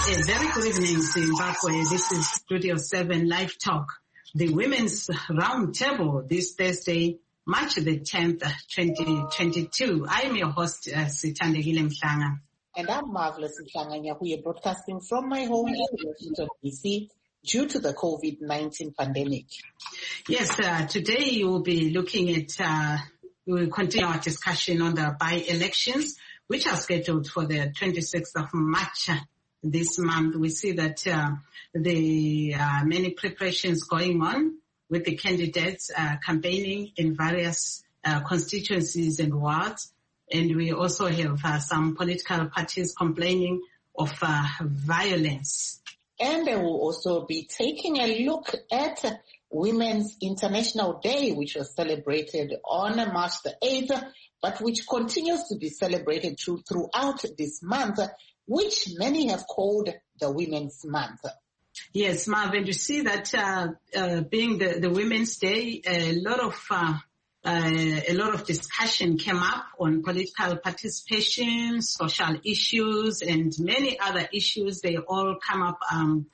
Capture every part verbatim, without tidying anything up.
A very good evening, Zimbabwe. This is Studio seven Live Talk, the Women's Roundtable this Thursday, March the tenth, twenty twenty-two. I am your host, uh, Sithandegile Mhlanga. And I'm Marvelous Mhlanga. We are broadcasting from my home in Washington, D C due to the COVID nineteen pandemic. Yes, uh, today you will be looking at, uh, we will continue our discussion on the by-elections, which are scheduled for the twenty-sixth of March. This month, we see that uh, the uh, many preparations going on with the candidates uh, campaigning in various uh, constituencies and wards. And we also have uh, some political parties complaining of uh, violence. And they will also be taking a look at Women's International Day, which was celebrated on March the eighth, but which continues to be celebrated through, throughout this month, which many have called the Women's Month. Yes, Marvin, you see that uh, uh, being the, the Women's Day, a lot of uh, uh, a lot of discussion came up on political participation, social issues, and many other issues. They all come up um,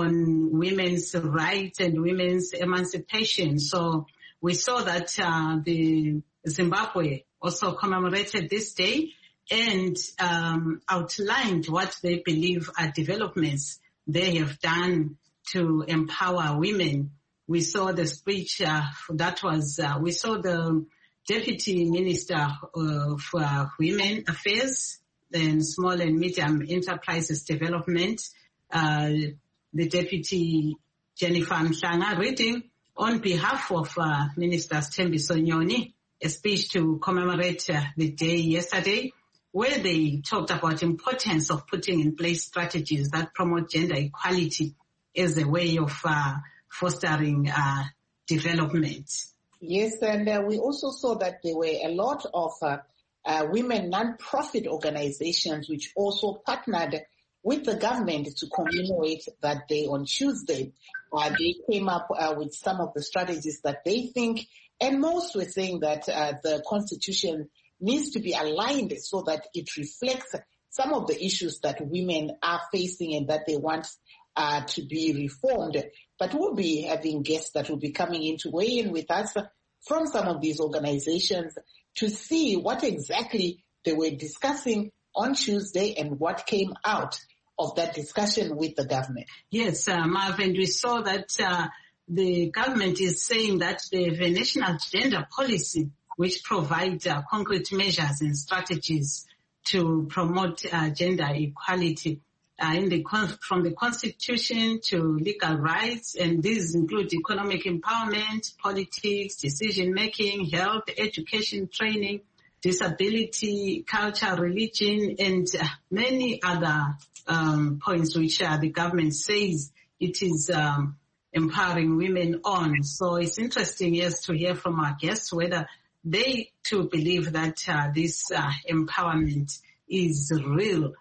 on women's rights and women's emancipation. So we saw that uh, the Zimbabwe also commemorated this day and um, outlined what they believe are developments they have done to empower women. We saw the speech uh, that was, uh, we saw the Deputy Minister uh, for Women Affairs and Small and Medium Enterprises Development, uh, the Deputy Jennifer Mhlanga, reading on behalf of uh, Minister Thembiso Nyoni a speech to commemorate uh, the day yesterday, where they talked about the importance of putting in place strategies that promote gender equality as a way of uh, fostering uh, development. Yes, and uh, we also saw that there were a lot of uh, uh, women non-profit organizations which also partnered with the government to commemorate that day on Tuesday. Uh, they came up uh, with some of the strategies that they think, and most were saying that uh, the Constitution needs to be aligned so that it reflects some of the issues that women are facing and that they want uh, to be reformed. But we'll be having guests that will be coming in to weigh in with us from some of these organizations to see what exactly they were discussing on Tuesday and what came out of that discussion with the government. Yes, uh, Marvin, we saw that uh, the government is saying that they have a national gender policy which provide uh, concrete measures and strategies to promote uh, gender equality uh, in the con- from the Constitution to legal rights, and these include economic empowerment, politics, decision-making, health, education, training, disability, culture, religion, and uh, many other um, points which uh, the government says it is um, empowering women on. So it's interesting, yes, to hear from our guests whether they too believe that uh, this uh, empowerment is real.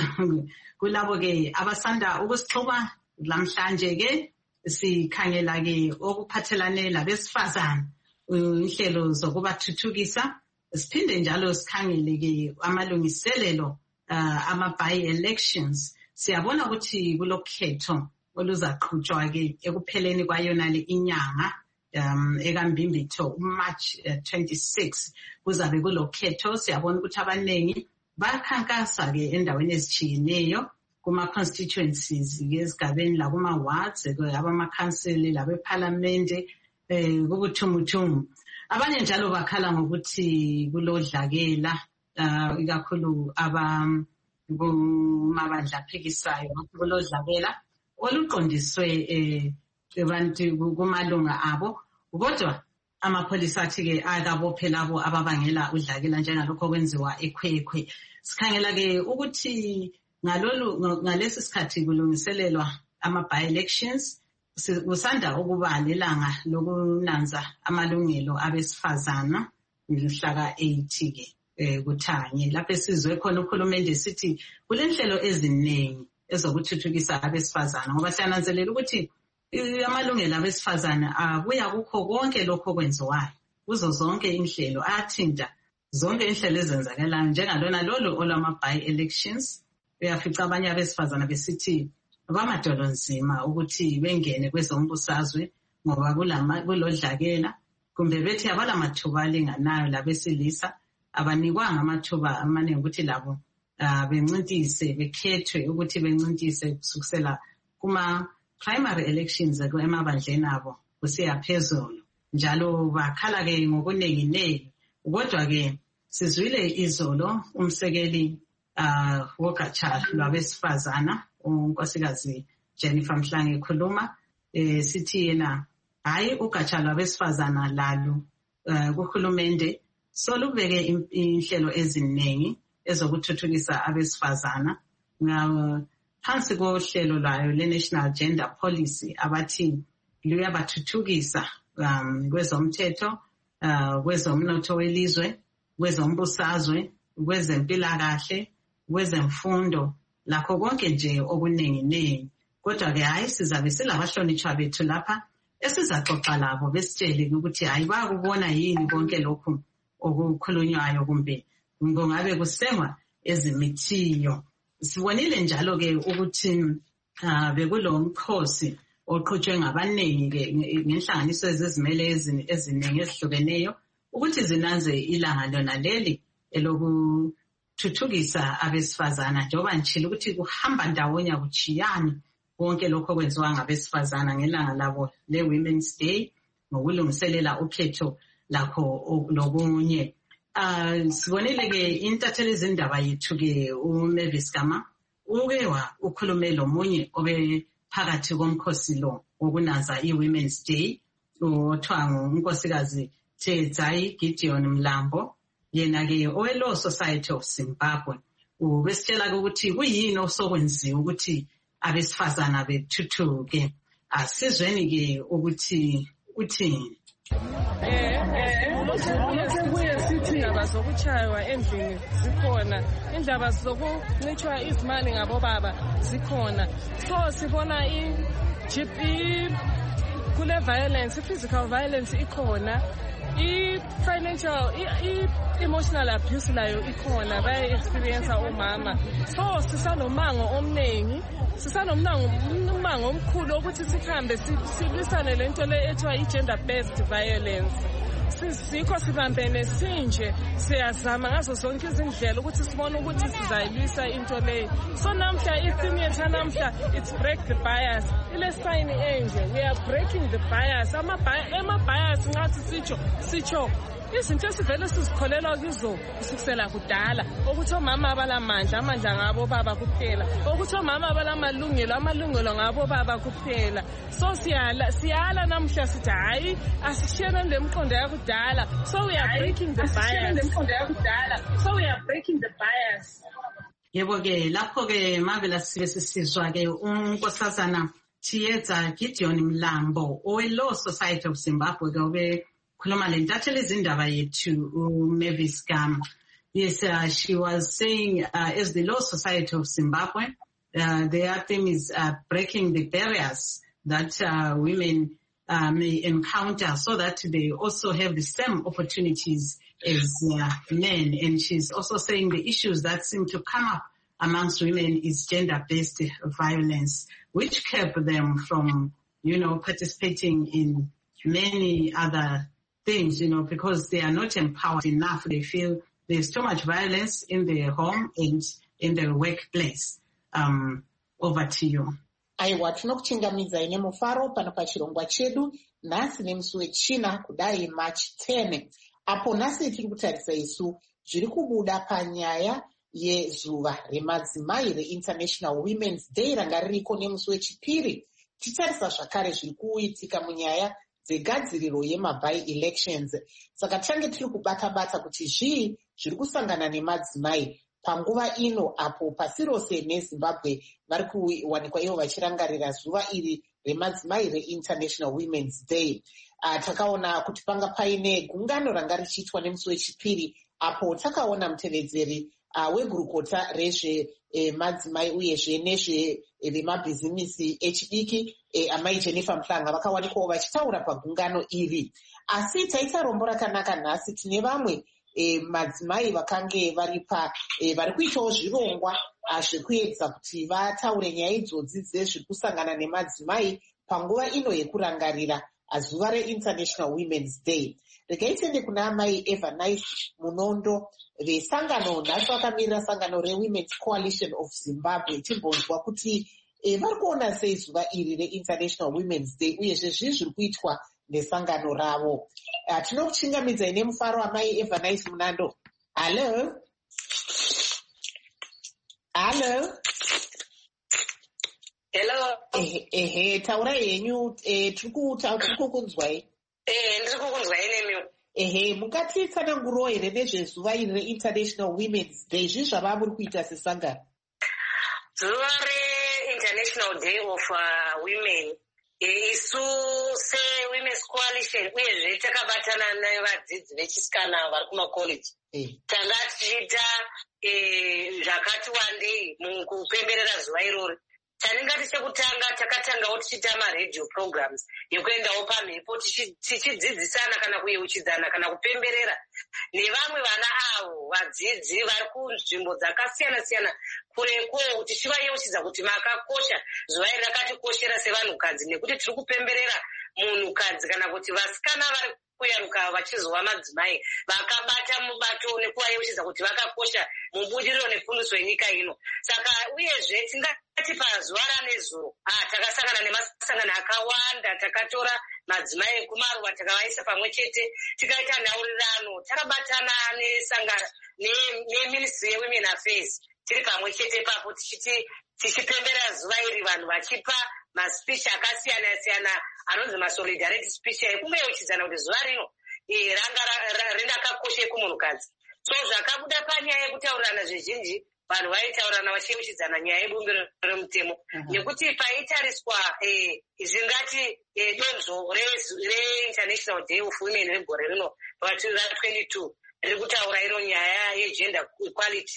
Kulabo ke abasanda ukusixhuma lamhlanje ke sikhangela ke okuphathelane labesifazana inhlelo zokubathuthukisa, siphinde njalo sikhangele ke amalungiselelo ama by elections. Siyabona ukuthi kulokhetho oluzaqhutshwa ke ekupheleni kwayona le inyanga um ekambimbitho March uh, twenty-sixth kuzabe kulokhetho. Siyabona ukuthi abanengi bakhankasa ke endaweni ezitshiyeneyo kuma constituencies ezigabeni la kuma wards abama council labe parliament eh kubuthumuthumu. Abanye njalo bakhala ngokuthi kulodlakela uh, ikakhulu aba kumabandla aphikisayo kulodlakela oluqondiswe eh abantu kumalunga abo, kodwa amapholisa athi ke akabophe labo ababangela udlakela njengalokho kwenziwa ekhwekhwe. Sikhangela ke ukuthi ngalolu ngalesi sikhathi kulungiselelwa ama by elections, kusanda ukuba nelanga lokunanza amalungelo abesifazana mhla eight ke eh kuthanye lapho sizwe khona ukhulumende sithi kulenhlelo eziningi ezokuthuthukisa abesifazana, ngoba siyananzelela ukuthi amalungelo abesifazana abuya kukho konke lokho kwenziwayo kuzo zonke inhlelo, athinta zonke inhlelo ezenzakalayo njengalona lolo olwama by elections uyafica abanye abesifazana besithi bamadolo nzima ukuthi bengene kwezombusazwe ngoba kulama kulodlakela kumbe bethi abala mathuba alinganayo labesilisa abanikwanga amathuba amaningi ukuthi labo uh, bencintise bekhethwe ukuthi bencintise kusukela kuma primary elections emabandleni abo kusiya phezulu njalo bakhala ke ngokuningi ningi kodwa ke sizwile izolo umsekeli uh, wogatsha lwabesifazana unkosikazi Jennifer Mhlange ekhuluma eh, sithi yena hayi ugatsha lwabesifazana lalo uh, kuhulumende solubeke inhlelo eziningi ezokuthuthukisa abesifazana ngaphansi kohlelo lwayo le-National Gender Policy abathi luyabathuthukisa um, kwezomthetho uh, kwezomnotho welizwe kwezombusazwe kwezempilakahle kwezemfundo lakho konke nje okuningi ningi kodwa ke hayi sizabe silabahlonitshwa bethu lapha esizaxoxa labo besitshele ukuthi hayi bakubona yini konke lokhu okukhulunywayo kumbe kungabe kusengwa ezimithiyo. Sibonile njalo ke ukuthi uh, bekulo mkhosi oqhutshwe ngabaningi ke ngenhlanganiso ezizimele eziningi ezihlukeneyo ukuthi zinanze ilanga lona leli elokuthuthukisa abesifazana njengoba ngichile ukuthi kuhamba ndawonye kuchiyana konke lokho kwenziwa ngabesifazana ngelanga labo le Women's Day ngokulungiselela ukhetho lakho lokunye. Uh, sibonile ke intatheli izindaba yethu ke uMavis Gama uke wa ukhulume lo munye obe phakathi komkhosi lo wokunaza i-Women's Day othiwa ngunkosikazi Tedzai Gideon Mlambo yena ke owe-Law Society of Zimbabwe ubesitshela ukuthi kuyini osokwenziwa ukuthi abesifazana bethuthuke. Asizweni ke ukuthi uthini. Eh eh kuye sithi indaba zokuchaywa endlini zikhona, indaba zokuncitshwa izimali ngabobaba zikhona. So sibona i G P kule violence, physical violence ikhona, i financial i emotional abuse layo ikhona baye experience omama. So sisanomango omningi, sisanomango omkhulu ukuthi sikhambe silwisane lento le ethiwa i-gender based violence. Sikho sibambene sinje siyazama ngazo zonke izindlela ukuthi sibone ukuthi sizayilwisa into le. So namhla i-theme yethu namhla it's break the bias. Ile sign enje we are breaking the bias. Ama bias ngathi sicho sicho izinto esivele sizikholela kizo kusukela kudala ukuthi omama abalamandla amandla ngabo baba kuphela, ukuthi omama abalamalungelo amalungelo ngabo baba kuphela. So siyala siyala namhla sithi hayi asishiyene lemqondo yakudala. So we are breaking the bias lemqondo yakudala. So we are breaking the bias. Yebo ke lapho ke mavela sisizwa ke unkosazana Tedzai Gideon Mlambo owe-Law Society of Zimbabwe ke khuluma le ntatheli izindaba yethu uMavis Gama. Yes, uh, she was saying uh, as the Law Society of Zimbabwe, uh, their theme is uh, breaking the barriers that uh, women uh, may encounter so that they also have the same opportunities as uh, men. And she's also saying the issues that seem to come up amongst women is gender-based violence, which kept them from, you know, participating in many other things, you know, because they are not empowered enough. They feel there's too much violence in their home and in their workplace. Um, over to you. Aiwa, tinokuchingamidza ine mufaro pano pachirongwa chedu nhasi nemusi wechina kudai March tenth. Apo nhasi tiri kutarisa isu zviri kubuda panyaya yezuva remadzimai reInternational Women's Day ranga ririko nemusi wechipiri. Titarisa zvakare zviri kuitika munyaya dzegadziriro yema-by elections. Saka tange tiri kubata-bata kuti zvii zviri kusangana nemadzimai panguva ino apo pasi rose neZimbabwe vari kuwanikwa ivo vachirangarira zuva iri remadzimai reInternational Women's Day. Uh, takaona kuti panga paine gungano ranga richiitwa nemusi wechipiri apo takaona mutevedzeri uh, wegurukota rezve eh, madzimai uyezve nezve vemabhizimisi echidiki eh, amai Jennifer Mhlanga vakawanikwawo vachitaura pagungano iri. Asi taita rombo rakanaka nhasi tine vamwe e, madzimai vakange vari pa e, vari kuitawo zvirongwa zvekuedza kuti vataure nyaya idzodzi dzezviri kusangana nemadzimai panguva ino yekurangarira zuva reInternational Women's Day. Regai tiende kuna amai Evernice Munondo vesangano nhasi vakamirira sangano reWomen's Coalition of Zimbabwe timbonzwa kuti e, vari kuona sei zuva iri reInternational Women's Day uyezve zvii zviri kuitwa nesangano ravo. Uh, tinokuchingamidzai nemufaro amai Evernice Munondo. Hello? Hello? Hello. Ehe, ehe, taura yenyu, eh, tiri kukunzwai. Eh, ndiri kukunzwai nemi. Ehe, mukatitsanangurawo here nezvezuva iri reInternational Women's Day, zvii zvava muri kuita sesangano? Zuva reInternational Day of uh, Women. Isu seWomen's Coalition uyezve takabatana nevadzidzi vechisikana vari kumacollege. Tanga tichiita zvakati wandei mukupemberera zuva iroro. Taningati chekutanga takatangawo tichiita maradio programs yekuendawo pamhepo tichidzidzisana kana kuyeuchidzana kana kupemberera nevamwe vana avo vadzidzi vari kunzvimbo dzakasiyana siyana kureko kuti tivayeuchidza kuti makakosha zuva iri rakatikoshera sevanhukadzi nekuti tiri kupemberera munhukadzi kana kuti vasikana vari kuyaruka vachizova madzimai vakabata mubato nekuvayeuchidza kuti vakakosha mubudiriro nefundiso yenyika ino. Saka uyezve tingati pazuva ranezuro ah takasangana nemasangano akawanda, takatora madzimai ekumaruwa takavaisa pamwe chete tikaita nhaurirano, takabatana nesangano neMinistry yeWomen Affairs tiri pamwe chete papo tichiti tichipembera zuva iri vanhu vachipa maspeech akasiyana siyana anonzi masolidarity speech ekungeyeuchidzana kuti zuva rino ranga rinakakosha kumunhukadzi. So zvakabuda panyaya yekutaurirana zvizhinji vanhu vaitaurirana vachiyeuchidzana nyaya yebumbiro remutemo nekuti paitariswa zvingati donzvo reInternational Day of Women regore rino ra22 riri kutaura iro nyaya yegender equality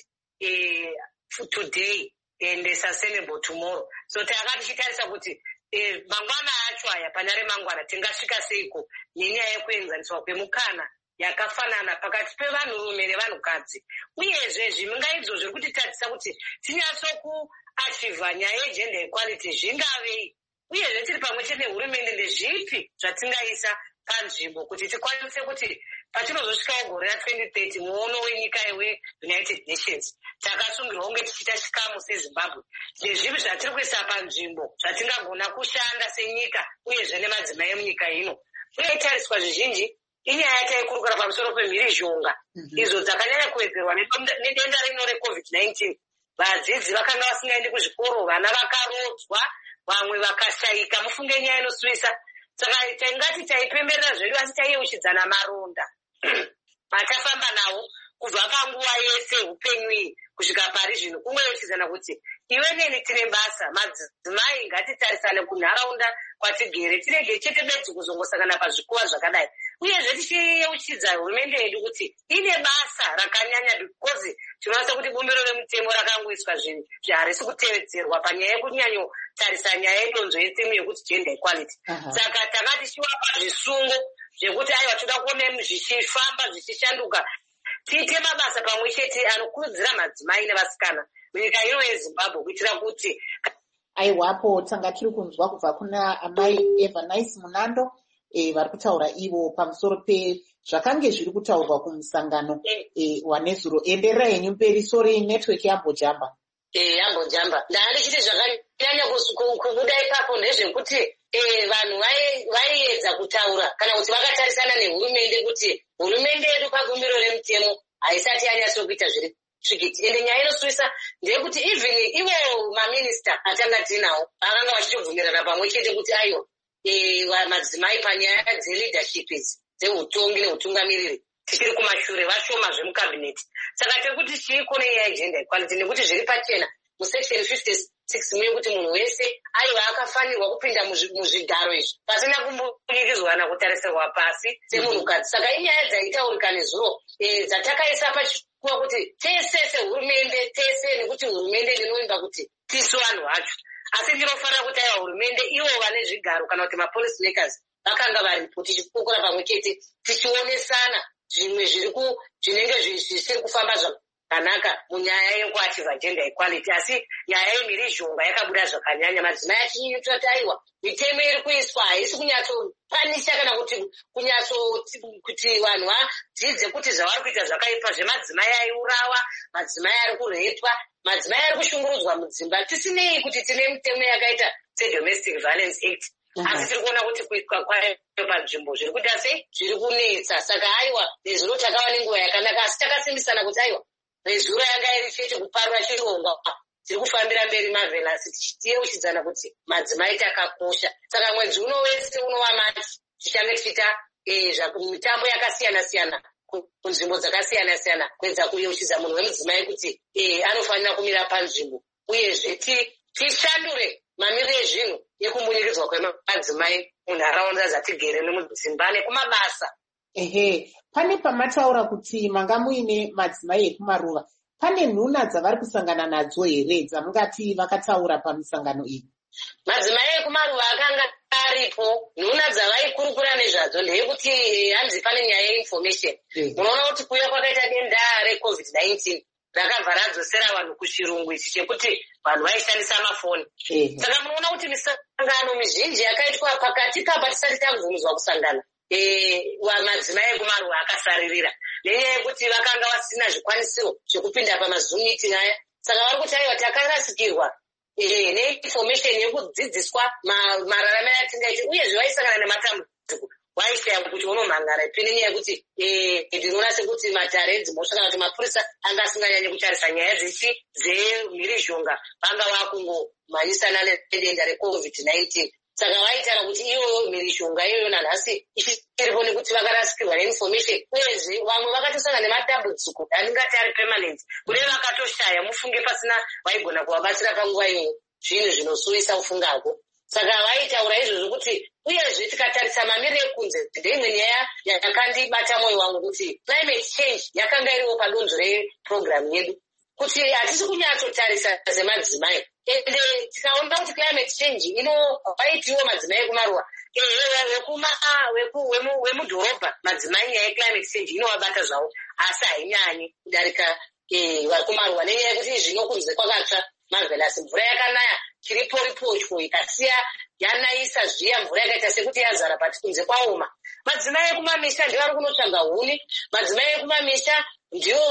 today and sustainable tomorrow. So takati tichitarisa kuti mangwana acho aya panyare mangwana tingasvika seiko nenyaya yekuenzaniswa kwemukana yakafanana pakati pevanhurume nevanhukadzi uyezve zvimingaidzo zviri kutitadzisa kuti tinyatso kuachivha nyaya yegender equality zvingavei uyezve tiri pamwe chete nehurumende ndezvipi zvatingaisa panzvimbo kuti tikwanise kuti patinozosvikawo gore ratwenty thirty muono wenyika yeUnited Nations takasungirwa kunge tichiita chikamu seZimbabwe ndezvipi zvatiri kuisa panzvimbo zvatingagona kushanda senyika uyezve nemadzimai emunyika ino. Uye itariswa zvizhinji inyaya yataikurukura pamusoro pemhirizhonga idzo dzakanyanya kuwedzerwa nedenda rino recovid nineteen. Vadzidzi vakanga vasingaendi kuzvikoro, vana vakarodzwa, vamwe vakashayika, mufunge nyaya inosuvisa. Saka taingati taipemberera zvedu asi taiyeuchidzana maronda matafamba nawo kubva panguva yese upenyu iyi kusvika pari zvino, kungeyeuchidzana kuti iwe neni tine basa. Madzimai ngatitarisane kunharaunda kwatigere, tirege chete bedzi kuzongosangana pazvikuva zvakadai. Uyezve tichiyeuchidza hurumende yedu kuti ine basa rakanyanya because tinowanza kuti bumbiro remutemo rakangoiswa zvinhu zvaharisi kutevedzerwa panyaya yekunyanyotarisa nyaya yedonzvo yetemu yekuti gender equality. Saka tanga tichiwapa zvisungo zvekuti aiwa toda kuona zvichifamba zvichishanduka, tiite mabasa pamwe chete anokurudzira madzimai nevasikana munyika ino yeZimbabwe kuitira kuti aiwapo tanga tiri kunzwa kubva kuna amai Evernice Munondo e, vari kutaura ivo pamusoro pezvakange zviri kutaurwa kumusangano e, wanezuro. Enderera henyu mberi, sori network yambojamba. Eh, yambojamba. Ndari chiti zvakanyanya kubuda ipapo ndezvekuti eh vanhu vaiedza kutaura kana kuti vakatarisana nehurumende kuti hurumende yedu pagumbiro remutemo haisati yanyatso kuita zviri svikiti. Ende nyaya inosuvisa ndeyekuti even ivo maminista atanga tinawo vakanga vachitobvumirana pamwe chete kuti aiwa madzimai panyaya dzeleadership idzi dzeutongi neutungamiriri tichiri kumashure vashoma zvemukabineti. Saka tiri kuti chiiko nenyaya yegender equality nekuti zviri pachena musection fifty-six mune kuti munhu wese aiwa akafanirwa kupinda muzvigaro izvi pasina kumbunyikizwana kutarisirwa pasi semunhukadzi. Saka inyaya dzaitaurika nezuro dzatakaisa pachikuva kuti tese sehurumende tese nekuti hurumende ndinoimba kuti tisu vanhu vacho, asi ndinofanira kuti aiwa hurumende ivo vane zvigaro kana kuti mapolicy makers vakanga varipo tichikukura pamwe chete tichionesana zvimwe zviri ku zvinenge zvisiri kufamba zvakanaka munyaya yekuachiva gender equality. Asi nyaya yemhirizhonga yakabuda zvakanyanya. Madzimai achitoti aiwa mitemo iri kuiswa haisi kunyatsopanisha kana kuti kunyatso kuti vanhu vadzidze kuti zvavari kuita zvakaipa, zvemadzimai aiurawa, madzimai ari kurepwa, madzimai ari kushungurudzwa mudzimba, tisinei kuti tine mitemo yakaita sedomestic violence act. Asi tiri kuona kuti kuitwa kwayo panzvimbo zviri kuita sei zviri kunetsa. Saka aiwa nezuro takava nenguva yakanaka, asi takasimbisana kuti aiwa nezuro yanga iri chete kuparura chirongwa tiri kufambira mberi marvelous tichiyeuchidzana kuti madzimai takakosha. Saka mwedzi uno wese unova mati tichange tichiita mitambo yakasiyana siyana kunzvimbo dzakasiyana siyana kuedza kuyeuchidza munhu wemudzimai kuti anofanira kumira panzvimbo, uyezve tishandure mamiriro ezvinhu ekumunyiridzwa kwemadzimai munharaunda dzatigere nemudzimba nekumabasa. Ehe, pane pamataura kuti manga muine madzimai ekumaruva, pane nhuna dzavari kusangana nadzo here dzamungati vakataura pamisangano iyi? Madzimai ekumaruva akanga aripo, nhuna dzavaikurukura nezvadzo ndeyekuti hanzi pane nyaya yeinformation. Munoona kuti kuuya kwakaita denda recovid nineteen rakabva radzosera vanhu kuchirungu ichi chekuti vanhu vaishandisa mafoni. Saka munoona kuti misangano mizhinji yakaitwa pakati papa tisati tabvunzwa kusangana madzimai ekumaruva akasaririra nenyaya yekuti vakanga vasina zvikwanisiro zvekupinda pamazoom meeting aya. Saka vari kuti aiwa takarasikirwa neinformation yekudzidziswa mararamiro atingaiti, uyezve vaisangana nematambudziko waishaya kuti unomhangara ipi nenyaya yekuti ndinoona sekuti matare edzimhosva kana kuti mapurisa anga asinganyanye kutarisa nyaya dzichi dzemhirizhonga, vanga vakungomhanyisana nedenda recovid nineteen. Saka vaitara kuti iyoyo mhirizhonga iyoyo nanhasi ichiripo nekuti vakarasikirwa neinformation, uyezve vamwe vakatosangana nematambudziko aningati ari permanent kune vakatoshaya mufunge pasina vaigona kuvabatsira panguva iyoyo, zvinhu zvinosuyisa kufungako. Saka vaitaura izvozvo kuti uyezve tikatarisa mamiriro ekunze ndeimwe nyaya yakandibata mwoyo wangu kuti climate change yakanga iriwo padonzvo repurogiramu yedu, kuti hatisi kunyatsotarisa semadzimai. Ende tikaona kuti climate change inovaitiwo madzimai ekumaruva wemudhorobha, madzimai nyaya yeclimate change inovabata zvavo, asi hainyanyi kudarika vari kumaruva nenyaya yekuti zvino kunze kwakatsva marvelous, mvura yakanaya chiriporipochwo ikasiya yanaisa zviya mvura yakaita sekuti yazara pati kunze kwaoma. Madzimai ekumamisha ndiwo vari kunotsvaga huni, madzimai ekumamisha ndiwo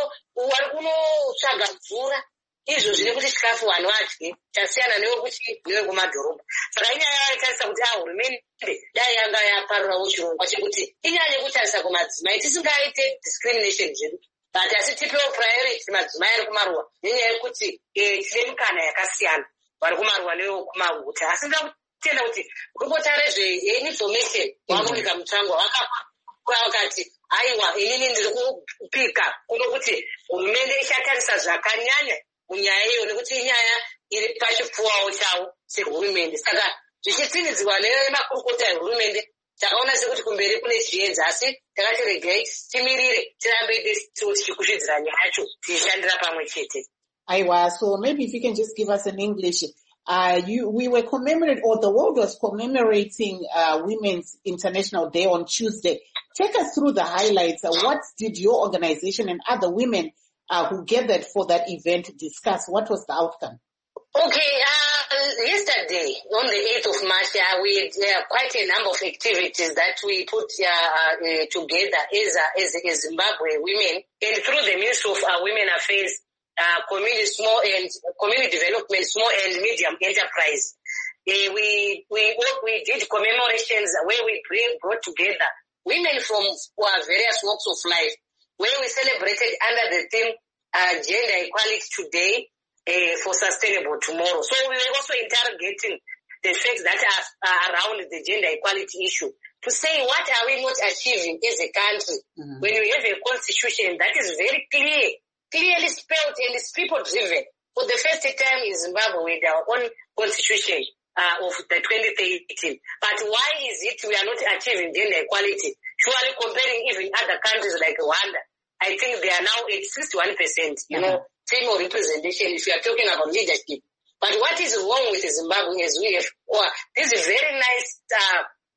vari kunotsvaga mvura, izvo zvine kuti chikafu vanhu vadye, chasiyana newekuti newekumadhorobha. Saka inyaya yaitarisa kuti hurumende dai yanga yaparurawo chirongwa chekuti inyanye kutarisa kumadzimai, tisingaite discrimination zvedu, but asi tipewo priority madzimai ari kumaruva nenyaya yekuti tine mikana yakasiyana vari kumaruva newekumaguta. Asi ndakutenda kuti kurikotare zveinformation wamonika mutsvangwa vakakura vakati aiwa inini ndiri kupika kuno kuti hurumende ichatarisa zvakanyanya munyaya iyo nekuti inyaya iri pachipfuwawo chavo sehurumende. Saka zvichitsinidzwa nemakurukota ehurumende takaona sekuti kumberi kune chiedza, asi takati regai timirire tirambe tichikusvidzira nyaya yacho tiishandira pamwe chete. Aiwa, so maybe if you can just give us an English. Uh, you, we were commemorating, or the world was commemorating uh, Women's International Day on Tuesday. Take us through the highlights. Uh, what did your organization and other women uh, who gathered for that event discuss? What was the outcome? Okay, uh, yesterday, on the eighth of March, uh, we had uh, quite a number of activities that we put uh, uh, together as, uh, as, as Zimbabwe women, and through the Ministry of uh, Women Affairs, uh, community small and community development, small and medium enterprise. Uh, we we we did commemorations where we bring brought together women from uh, various walks of life, where we celebrated under the theme uh, Gender Equality Today. Uh, for sustainable tomorrow. So we were also interrogating the facts that are, are around the gender equality issue to say what are we not achieving as a country mm-hmm. when we have a constitution that is very clear, clearly spelled and is people driven. For the first time in Zimbabwe with our own constitution uh, of the twenty thirteen. But why is it we are not achieving gender equality? Surely comparing even other countries like Rwanda, I think they are now at sixty-one percent, you mm-hmm. know, female representation if you are talking about leadership. But what is wrong with Zimbabwe is we have, oh, this is very nice uh,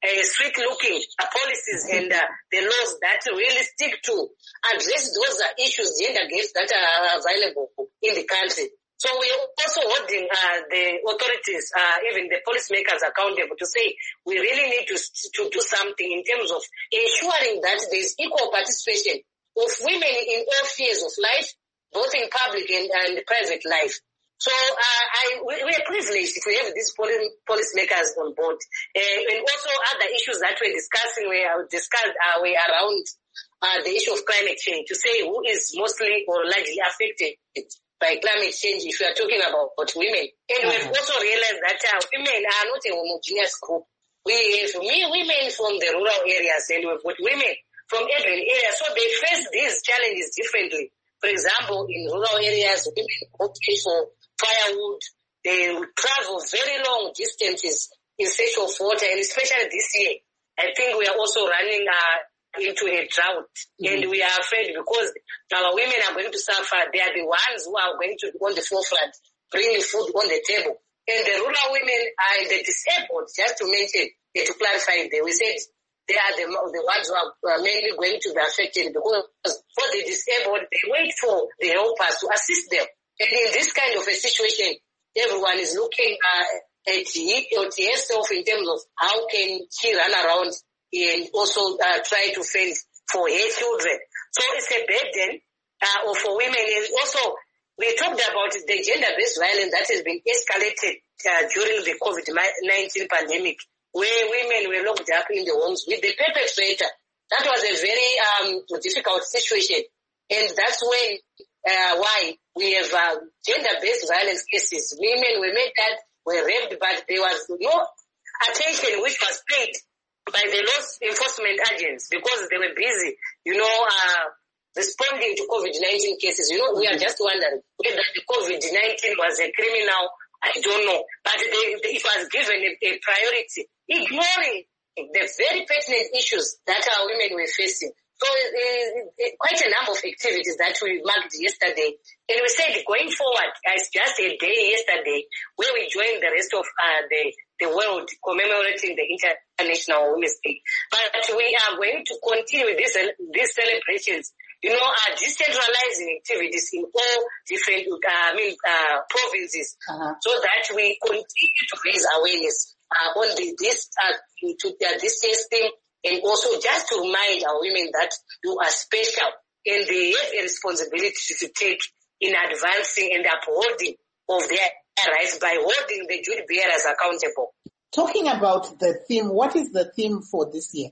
uh, street-looking uh, policies and uh, the laws that really stick to address those uh, issues, gender gaps that are available in the country. So we are also holding uh, the authorities, uh, even the policymakers accountable to say we really need to, to do something in terms of ensuring that there is equal participation of women in all spheres of life, both in public and, and private life. So uh, I, we, we are privileged if we have these policymakers on board. Uh, and also other issues that we're discussing, we are discussed uh, we around uh, the issue of climate change, to say who is mostly or largely affected by climate change if you are talking about, about women. And mm-hmm. we've also realized that uh, women are not a homogeneous group. We have me, women from the rural areas and we've got women from urban areas, so they face these challenges differently. For example, in rural areas, women pay for firewood, they travel very long distances in search of water, and especially this year, I think we are also running uh, into a drought, mm-hmm. and we are afraid because our women are going to suffer. They are the ones who are going to be on the forefront, bringing food on the table. And the rural women are the disabled, just to mention, and to clarify there, we said they are the, the ones who are mainly going to be affected because for the disabled, they wait for the helpers to assist them. And in this kind of a situation, everyone is looking uh, at, at herself in terms of how can she run around and also uh, try to fend for her children. So it's a burden uh, for women. And also, we talked about the gender-based violence that has been escalated uh, during the COVID nineteen pandemic, where women were locked up in the homes with the perpetrator. That was a very um, difficult situation. And that's when, uh, why we have uh, gender-based violence cases. Women were made that were raped, but there was no attention which was paid by the law enforcement agents because they were busy, you know, uh, responding to COVID nineteen cases. You know, we are just wondering whether the COVID nineteen was a criminal. I don't know. But they, they, it was given a, a priority, ignoring the very pertinent issues that our women were facing. So uh, uh, quite a number of activities that we marked yesterday. And we said going forward, as just a day yesterday, where we joined the rest of uh, the, the world commemorating the International Women's Day. But we are going to continue with this, these celebrations, you know, are decentralizing activities in all different, uh, I mean, uh, provinces, uh-huh. so that we continue to raise awareness uh, on the, this, uh, to uh, this testing. And also just to remind our women that you are special and they have a responsibility to take in advancing and upholding of their rights by holding the duty bearers accountable. Talking about the theme, what is the theme for this year?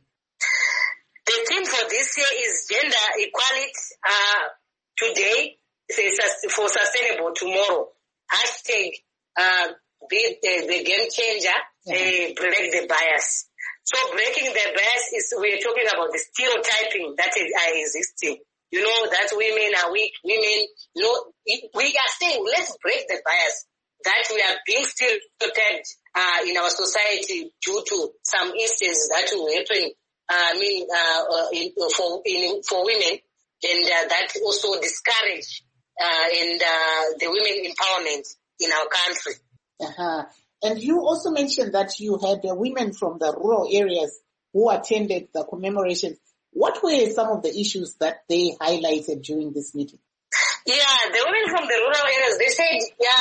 The theme for this year is gender equality uh, today for sustainable tomorrow. Hashtag uh, be the, the game changer, yeah. uh, break the bias. So breaking the bias is, we're talking about the stereotyping that is are existing. You know, that women are weak, women, you know, we are saying, let's break the bias that we are being stereotyped uh, in our society due to some instances that will happen, uh, I mean, uh, in, for, in, for women, and uh, that also discourage uh, in uh, the women empowerment in our country. Uh-huh. And you also mentioned that you had uh, women from the rural areas who attended the commemoration. What were some of the issues that they highlighted during this meeting? Yeah, the women from the rural areas, they said,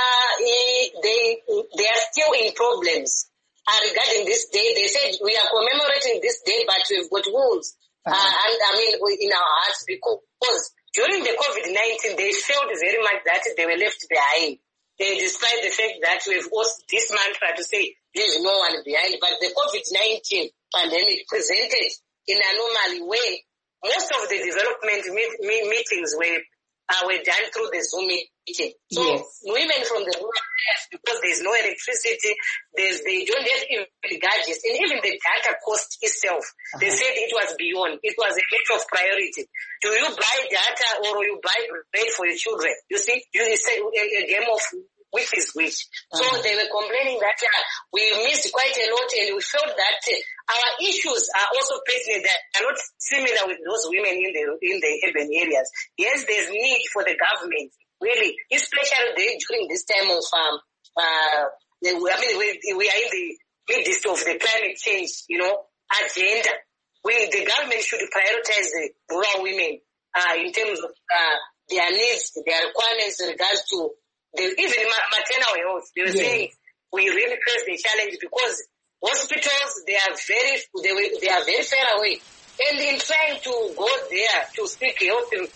yeah, they they are still in problems uh, regarding this day. They said, we are commemorating this day, but we've got wounds. Uh-huh. uh, and I mean, in our hearts, because during the COVID nineteen, they felt very much that they were left behind. Uh, despite the fact that we've also this mantra to say leave no one behind, but the COVID nineteen pandemic presented in an anomaly where most of the development meet, meet, meetings were uh, were done through the Zoom meeting. So yes. Women from the rural areas, because there's no electricity, there's, they don't have even gadgets, and even the data cost itself, uh-huh. They said it was beyond. It was a matter of priority. Do you buy data or you buy bread for your children? You see, you say a, a game of which is which. Uh-huh. So they were complaining that uh, we missed quite a lot, and we felt that uh, our issues are also pertinent, that are not similar with those women in the in the urban areas. Yes, there's need for the government, really, especially during this time of um uh I mean we we are in the midst of the climate change, you know, agenda. We, the government should prioritize the rural women uh, in terms of uh, their needs, their requirements in regards to the, even maternal health. They were yes. saying we really face the challenge because hospitals, they are very, they, they are very far away. And in trying to go there to seek health and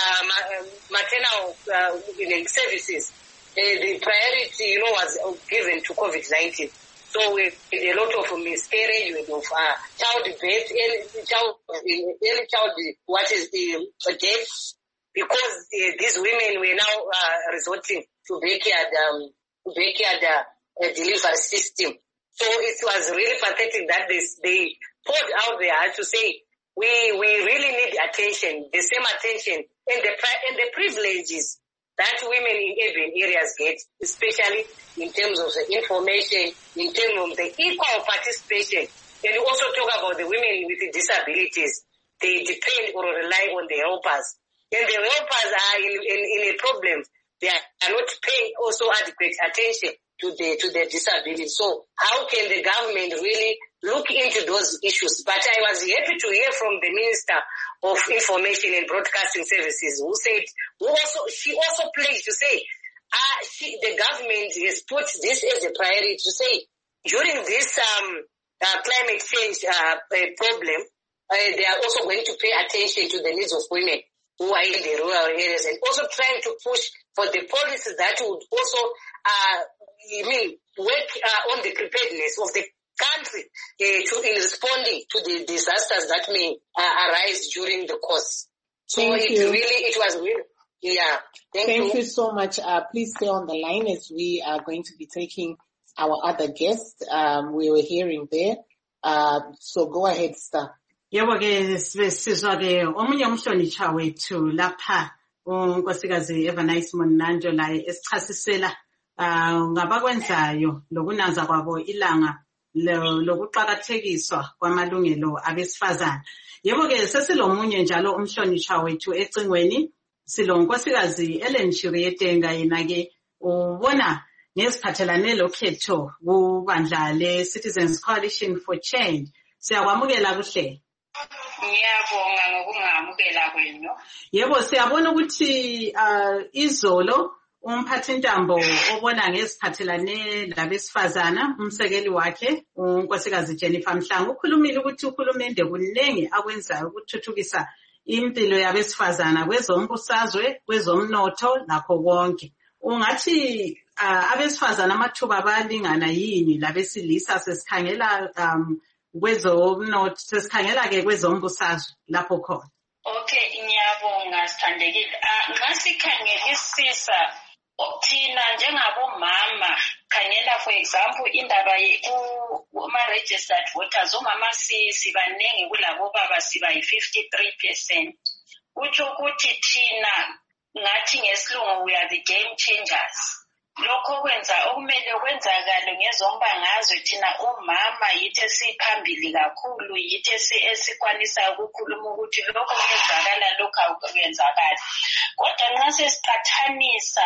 uh, maternal uh, services, uh, the priority, you know, was given to COVID nineteen. So with a lot of miscarriage, with of uh, childbirth, early child, early child, what is the uh, death? Because uh, these women were now uh, resorting to backyard, um, backyard uh, uh, delivery system. So it was really pathetic that they, they poured out there to say, we, we really need attention, the same attention and the, and the privileges that women in urban areas get, especially in terms of the information, in terms of the equal participation. And we also talk about the women with disabilities. They depend or rely on the helpers. And the helpers are in, in, in a problem. They are not paying also adequate attention to the, to their disability. So how can the government really look into those issues? But I was happy to hear from the Minister of Information and Broadcasting Services who said, who also, she also pledged to say, uh, she, the government has put this as a priority to say, during this, um, uh, climate change, uh, problem, uh, they are also going to pay attention to the needs of women who are in the rural areas and also trying to push for the policies that would also, uh, I mean, work uh, on the preparedness of the country uh, to in responding to the disasters that may uh, arise during the course. So Thank it you. really, it was really, yeah. Thank, Thank you. you so much. Uh, please stay on the line as we are going to be taking our other guest. Um, we were hearing there. Uh, so go ahead, Star. Yebo ke sizwa ke omunye umhlonishwa wethu lapha unkosikazi Evanice Monando la esichasisela ngabakwenzayo lokunaza kwabo ilanga lokuqhakathekiswa kwamalungelo abesifazana. Yebo ke sesilomunye njalo umhlonishwa wethu ecingweni silonkosikazi Ellen Chiriyetenga yena ke ubona ngesiphathelane lokhetho kubandla le Citizens Coalition for Change. Siyakwamukela kuhle. Ngiyabonga ngokungamukela kwenu. Yebo siyabona ukuthi uh, izolo umphathintambo obona ngesiphathelane labesifazana umsekeli wakhe unkosikazi Jennifer Mhlangu ukhulumile ukuthi uhulumende kunengi akwenzayo ukuthuthukisa impilo yabesifazana kwezombusazwe kwezomnotho lakho konke. Ungathi uh, abesifazana amathuba abalingana yini labesilisa sesikhangela um kwezomnotho sesikhangela ke kwezombusazwe lapho khona. Okay, ngiyabonga sithandekile. Nxa sikhangelisisa thina njengabomama khangela for example indaba kuma-registered voters omama sibanengi kulabo baba siba yi-fifty-three percent. Utsho ukuthi thina ngathi ngesilungu we are the game changers. Lokho kwenza okumele kwenzakala ngezombangazwe thina omama yithi esiphambili kakhulu yithi esikwanisa ukukhuluma ukuthi lokho kwenzakala lokho akwenzakala. Kodwa nxa sesiqhathanisa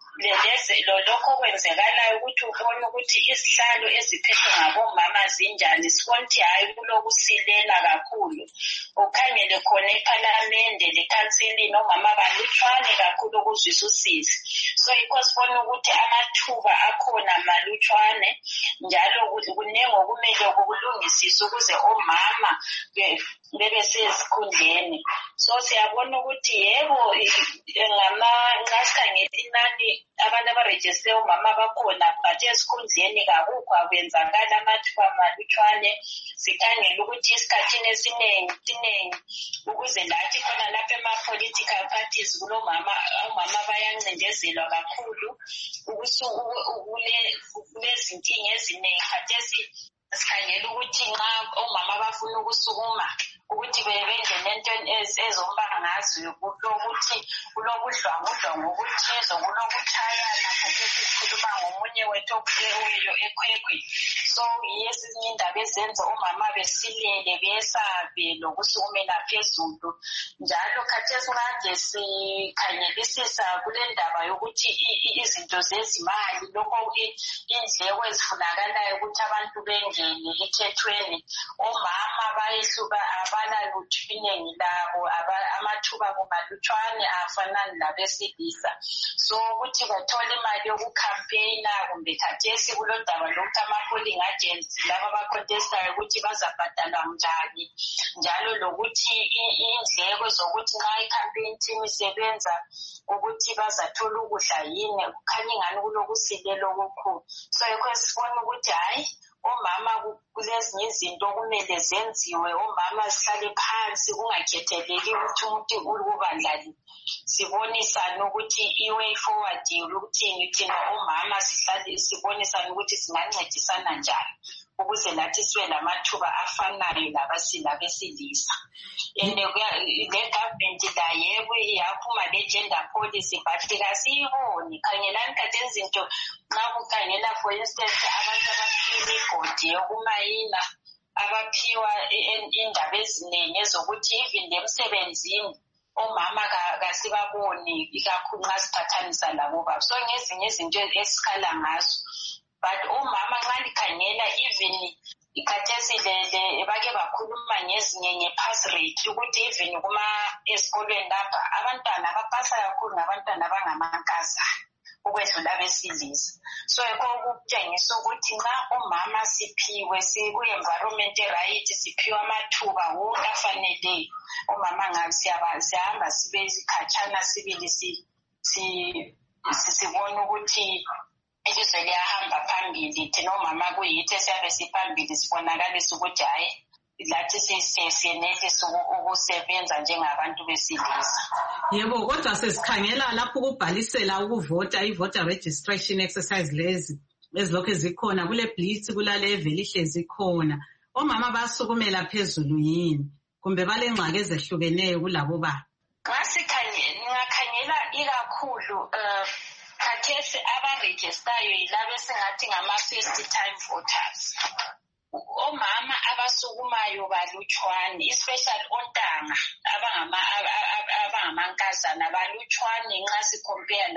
lelo lokho kwenzakalayo ukuthi ubone ukuthi isihlalo eziphethwe ngabomama zinjani sibona ukuthi hayi kulokusilela kakhulu. Ukhangele khona ePhalamende lekhansilini omama balutshwane kakhulu ukuzwisa usizi. So yikho sibona ukuthi amathuba akhona malutshwane njalo kunengi okumele kulungisiswe ukuze omama bebe sezikhundleni. So siyabona ukuthi yebo ngama nxa sikhangela inani abantu abarejiste omama bakhona but esikhundleni kakukho akwenzakala amathuba malutshwane. Sikhangela ukuthi isikhathini esiningi siningi ukuze lathi khona lapha ema-political parties kulomama omama bayancindezelwa kakhulu kulezinkinga eziningi khathesi sikhangela ukuthi nxa omama bafuna ukusukuma ukuthi bebengene entweni ezombangazwe ukuthi kulobudlwangudlwangu obuthize kulokuchayana khathesi sikhuluma ngomunye wethu obuleweyo ekhwekhwe. So yezinye indaba ezenza omama besilele besabe lokusukumela phezulu. Njalo khathesi kade sikhangelisisa kule ndaba yokuthi izinto zezimali lokho indleko ezifunakalayo ukuthi abantu bengene ekhethweni. Omama bayehluka abalalutho iningi labo amathuba kumalutshwane afanani labesilisa. So ukuthi bathole imali yokucampaigna kumbe khathesi kulodaba lokuthi ama-polling agents laba abacontestayo ukuthi bazabhadalwa njani. Njalo lokuthi indleko zokuthi nxa i-campaign team isebenza ukuthi bazathola ukudla yini kukhanya ingani kulokusilela okukhulu. So yikho sibona ukuthi hayi omama kulezinye izinto kumele zenziwe. Omama sihlale phansi kungakhetheleki ukuthi umuntu ulubandlali. Sibonisane ukuthi i-way forward ukuthini thina omama sihlale sibonisane ukuthi singancedisana njani ukuze lathi sibe lamathuba afanayo labesilisa. And le government la yebo iyaphuma le-gender policy but kasiyiboni. Khangelani kade izinto nxa kukhangela for instance abantu abaphiwa imigodi yokumayina abaphiwa indaba eziningi ezokuthi even emsebenzini omama kasibaboni ikakhulu nxa siphathanisa labo baba. So ngezinye izinto esikhala ngazo but omama nxa likhangela even ikhathesi lele bake bakhuluma ngezinye nge-pass rate ukuthi even kuma esikolweni lapha abantwana abapasa kakhulu ngabantwana abangamankazana ukwedlula abesilisa. So yikho ukutshengisa ukuthi nxa omama siphiwe siku-environment right siphiwe amathuba wonke afaneleyo omama ngabe siyahamba sibe sikhatshana sibili sibone ukuthi ilizwe liyahamba phambili. Thina omama kuyithi esiyabe siphambili sibonakalisa ukuthi hayi lathi siyenelisa ukusebenza njengabantu besilisa. Yebo, kodwa sesikhangela lapho ukubhalisela ukuvota i-voter registration exercise lezi ezilokhu zikhona kule blitz kulale evelihle zikhona. Omama basukumela phezulu yini kumbe balengxaki ezehlukeneyo kulabo baba? Ngakhangela ikakhulu khathesi abarejistayo yilabo esingathi ngama-first time voters. Omama abasukumayo balutshwane, especially ontanga abangamankazana balutshwane nxa sikompare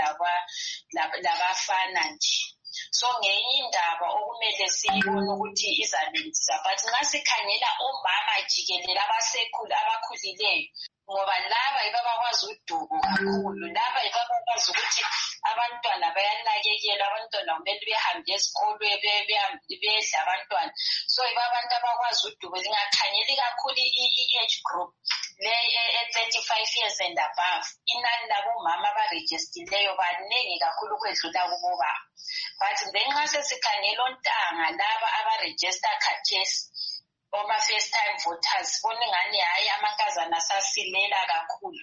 labafana nje. So ngenye indaba okumele siyibone ukuthi izalungisa but nxa sikhangela omama jikelele abasekhulu abakhulileyo ngoba laba yibo abakwazi udubo kakhulu, laba yibo abakwazi ukuthi abantwana bayanakekelwa, abantwana kumele behambe esikolweni bedla abantwana. So yibo abantu abakwazi udubo. Lingakhangeli kakhulu i-age group le e-thirty-five years and above, inani labomama abarejistileyo baningi kakhulu ukwedlula kubobaba. But ngenxa sesikhangela ontanga laba abarejista khathesi oma first time voters bona ngani hayi amankazana asasilela kakhulu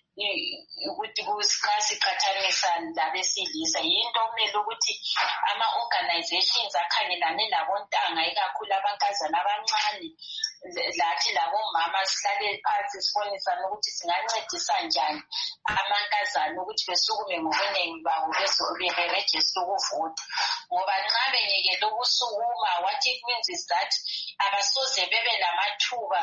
ukuthi nxa siqhathanisa labesilisa. Yinto okumele ukuthi ama-organizations akhangelane labontanga ikakhulu abankazana abancane lathi labomama sihlale phansi sibonisane ukuthi singancedisa njani amankazana ukuthi besukume ngobuningi babo berejista ukuvota. Ngoba nxa bengekele ukusukuma what it means is that abasoze bebe lamathuba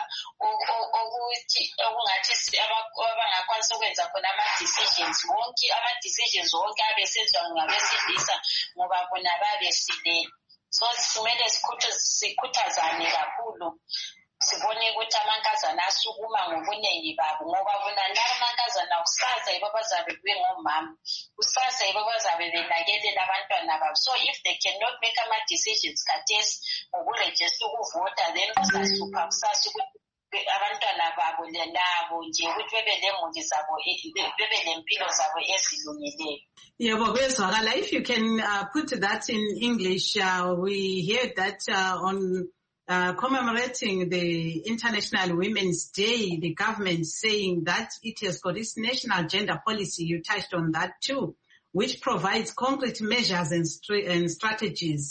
okuthi okungathi abangakwanisa ukwenza khona ama-decisions wonke ama-decisions wonke abesenziwa ngabesilisa ngoba bona babesilele. So kumele sikhuthazane kakhulu sibone ukuthi amankazana asukuma ngobuningi babo ngoba bona laba amankazana kusasa yibo bazabe bengomama, kusasa yibo bazabe benakelela abantwana babo. So if they cannot make ama-decisions khathesi ngokurejista ukuvota then kuzahlupha kusasa ukuthi abantwana babo labo nje ukuthi bebe lemuli zabo bebe lempilo zabo ezilungileyo. Yebo, kwezwakala. If you can uh, put that in English, uh, we heard that uh, on Uh, commemorating the International Women's Day, the government saying that it has got its national gender policy, you touched on that too, which provides concrete measures and, st- and strategies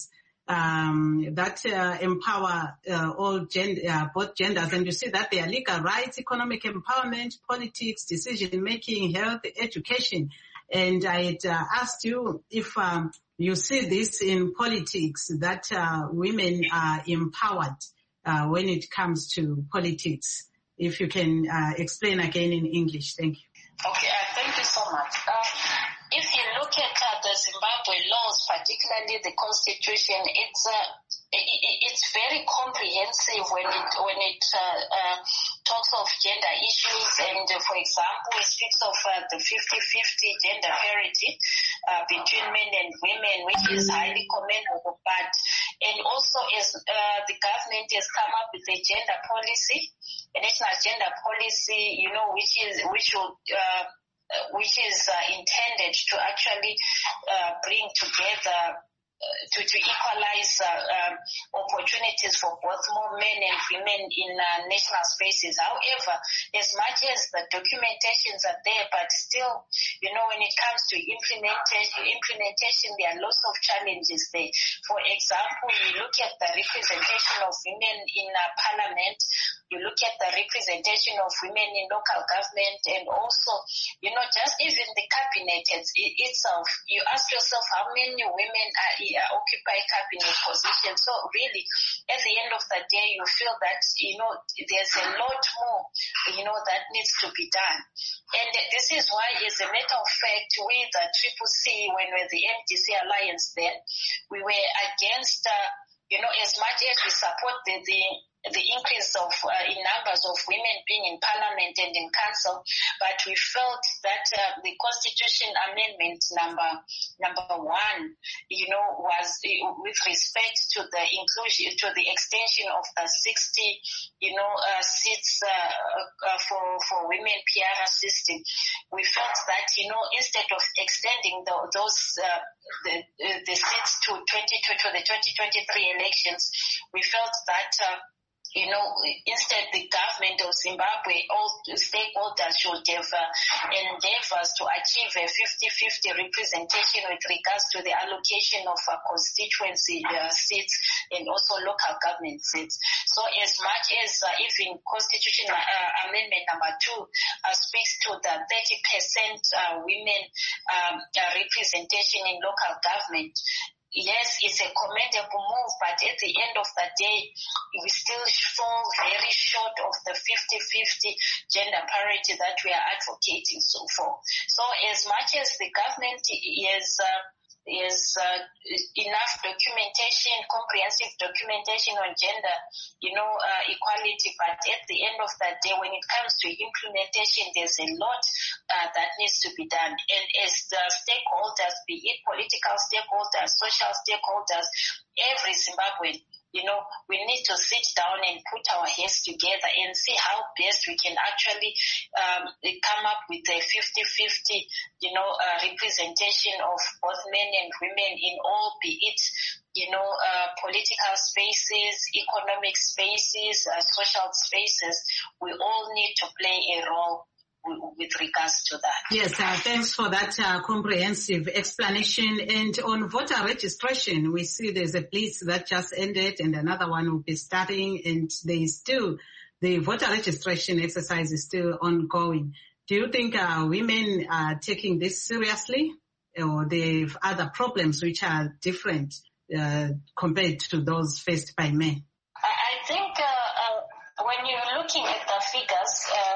um, that uh, empower uh, all gender, uh, both genders, and you see that their legal rights, economic empowerment, politics, decision-making, health, education. And I had uh, asked you if um, you see this in politics, that uh, women are empowered uh, when it comes to politics. If you can uh, explain again in English. Thank you. Okay, uh, thank you so much. Uh, if you look at uh, the Zimbabwe laws, particularly the constitution, it's uh, it, it's very comprehensive when it when it uh, uh, talks of gender issues. And uh, for example, it speaks of uh, the fifty-fifty gender parity uh, between men and women, which is highly commendable. But and also, as uh, the government has come up with a gender policy, a national gender policy, you know, which is which will. Uh, which is uh, intended to actually uh, bring together, uh, to, to equalize uh, um, opportunities for both more men and women in uh, national spaces. However, as much as the documentations are there, but still, you know, when it comes to implementation, implementation, there are lots of challenges there. For example, you look at the representation of women in uh, parliament, you look at the representation of women in local government, and also, you know, just even the cabinet itself, you ask yourself how many women are, are occupy cabinet positions. So really, at the end of the day, you feel that, you know, there's a lot more, you know, that needs to be done. And this is why, as a matter of fact, we, the Triple C, when we were the M D C Alliance then, we were against, uh, you know, as much as we support the, the the increase of uh, in numbers of women being in parliament and in council, but we felt that uh, the constitution amendment number number one, you know, was uh, with respect to the inclusion, to the extension of the sixty, you know, uh, seats uh, uh, for for women P R system. We felt that, you know, instead of extending the, those uh, the uh, the seats to twenty to, to the twenty twenty-three elections, we felt that. Uh, You know, instead the government of Zimbabwe, all the stakeholders should have uh, endeavors to achieve a fifty-fifty representation with regards to the allocation of uh, constituency uh, seats and also local government seats. So as much as uh, even Constitutional uh, Amendment number two uh, speaks to the thirty percent uh, women um, uh, representation in local government, yes, it's a commendable move, but at the end of the day, we still fall very short of the fifty-fifty gender parity that we are advocating so for. So as much as the government is uh, is uh, enough documentation, comprehensive documentation on gender, you know, uh, equality, but at the end of the day, when it comes to implementation, there's a lot uh, that needs to be done. And as the stakeholders, be it political stakeholders, social stakeholders, every Zimbabwean, you know, we need to sit down and put our heads together and see how best we can actually um, come up with a fifty-fifty, you know, uh, representation of both men and women in all, be it, you know, uh, political spaces, economic spaces, uh, social spaces. We all need to play a role with regards to that. Yes, uh, thanks for that uh, comprehensive explanation. And on voter registration, we see there's a blitz that just ended and another one will be starting, and there is still, the voter registration exercise is still ongoing. Do you think uh, women are taking this seriously, or they have other problems which are different uh, compared to those faced by men? I think uh, uh, when you're looking at the figures, uh,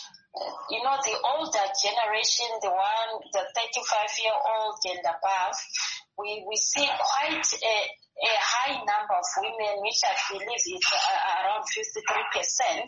you know, the older generation, the one, the thirty-five-year-old and above, we, we see quite a, a high number of women, which I believe is uh, around fifty-three percent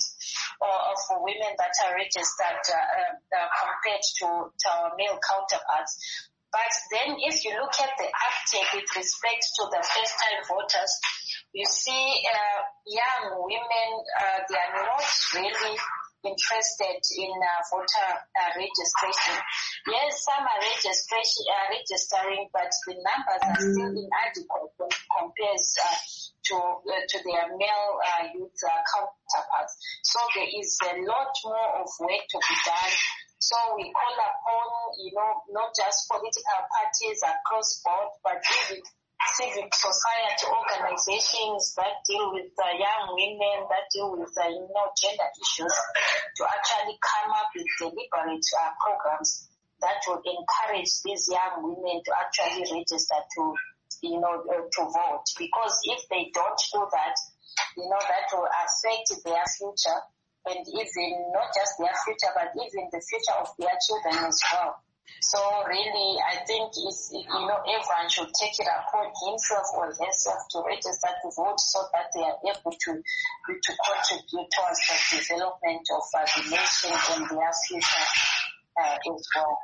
of women that are registered uh, uh, compared to, to our male counterparts. But then if you look at the uptake with respect to the first-time voters, you see uh, young women, uh, they are not really interested in uh, voter uh, registration. Yes, some are registration, uh, registering, but the numbers are still inadequate when it compares uh, to uh, to their male uh, youth uh, counterparts. So there is a lot more of work to be done. So we call upon, you know, not just political parties across board, but really civic society organizations that deal with uh, young women, that deal with uh, you know, gender issues, to actually come up with deliberate uh, programs that would encourage these young women to actually register to, you know, uh, to vote. Because if they don't do that, you know, that will affect their future, and even not just their future, but even the future of their children as well. So really, I think it's, you know, everyone should take it upon himself or herself to register to vote so that they are able to to contribute towards the development of uh, the nation and their future uh, as well.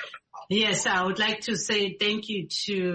Yes, I would like to say thank you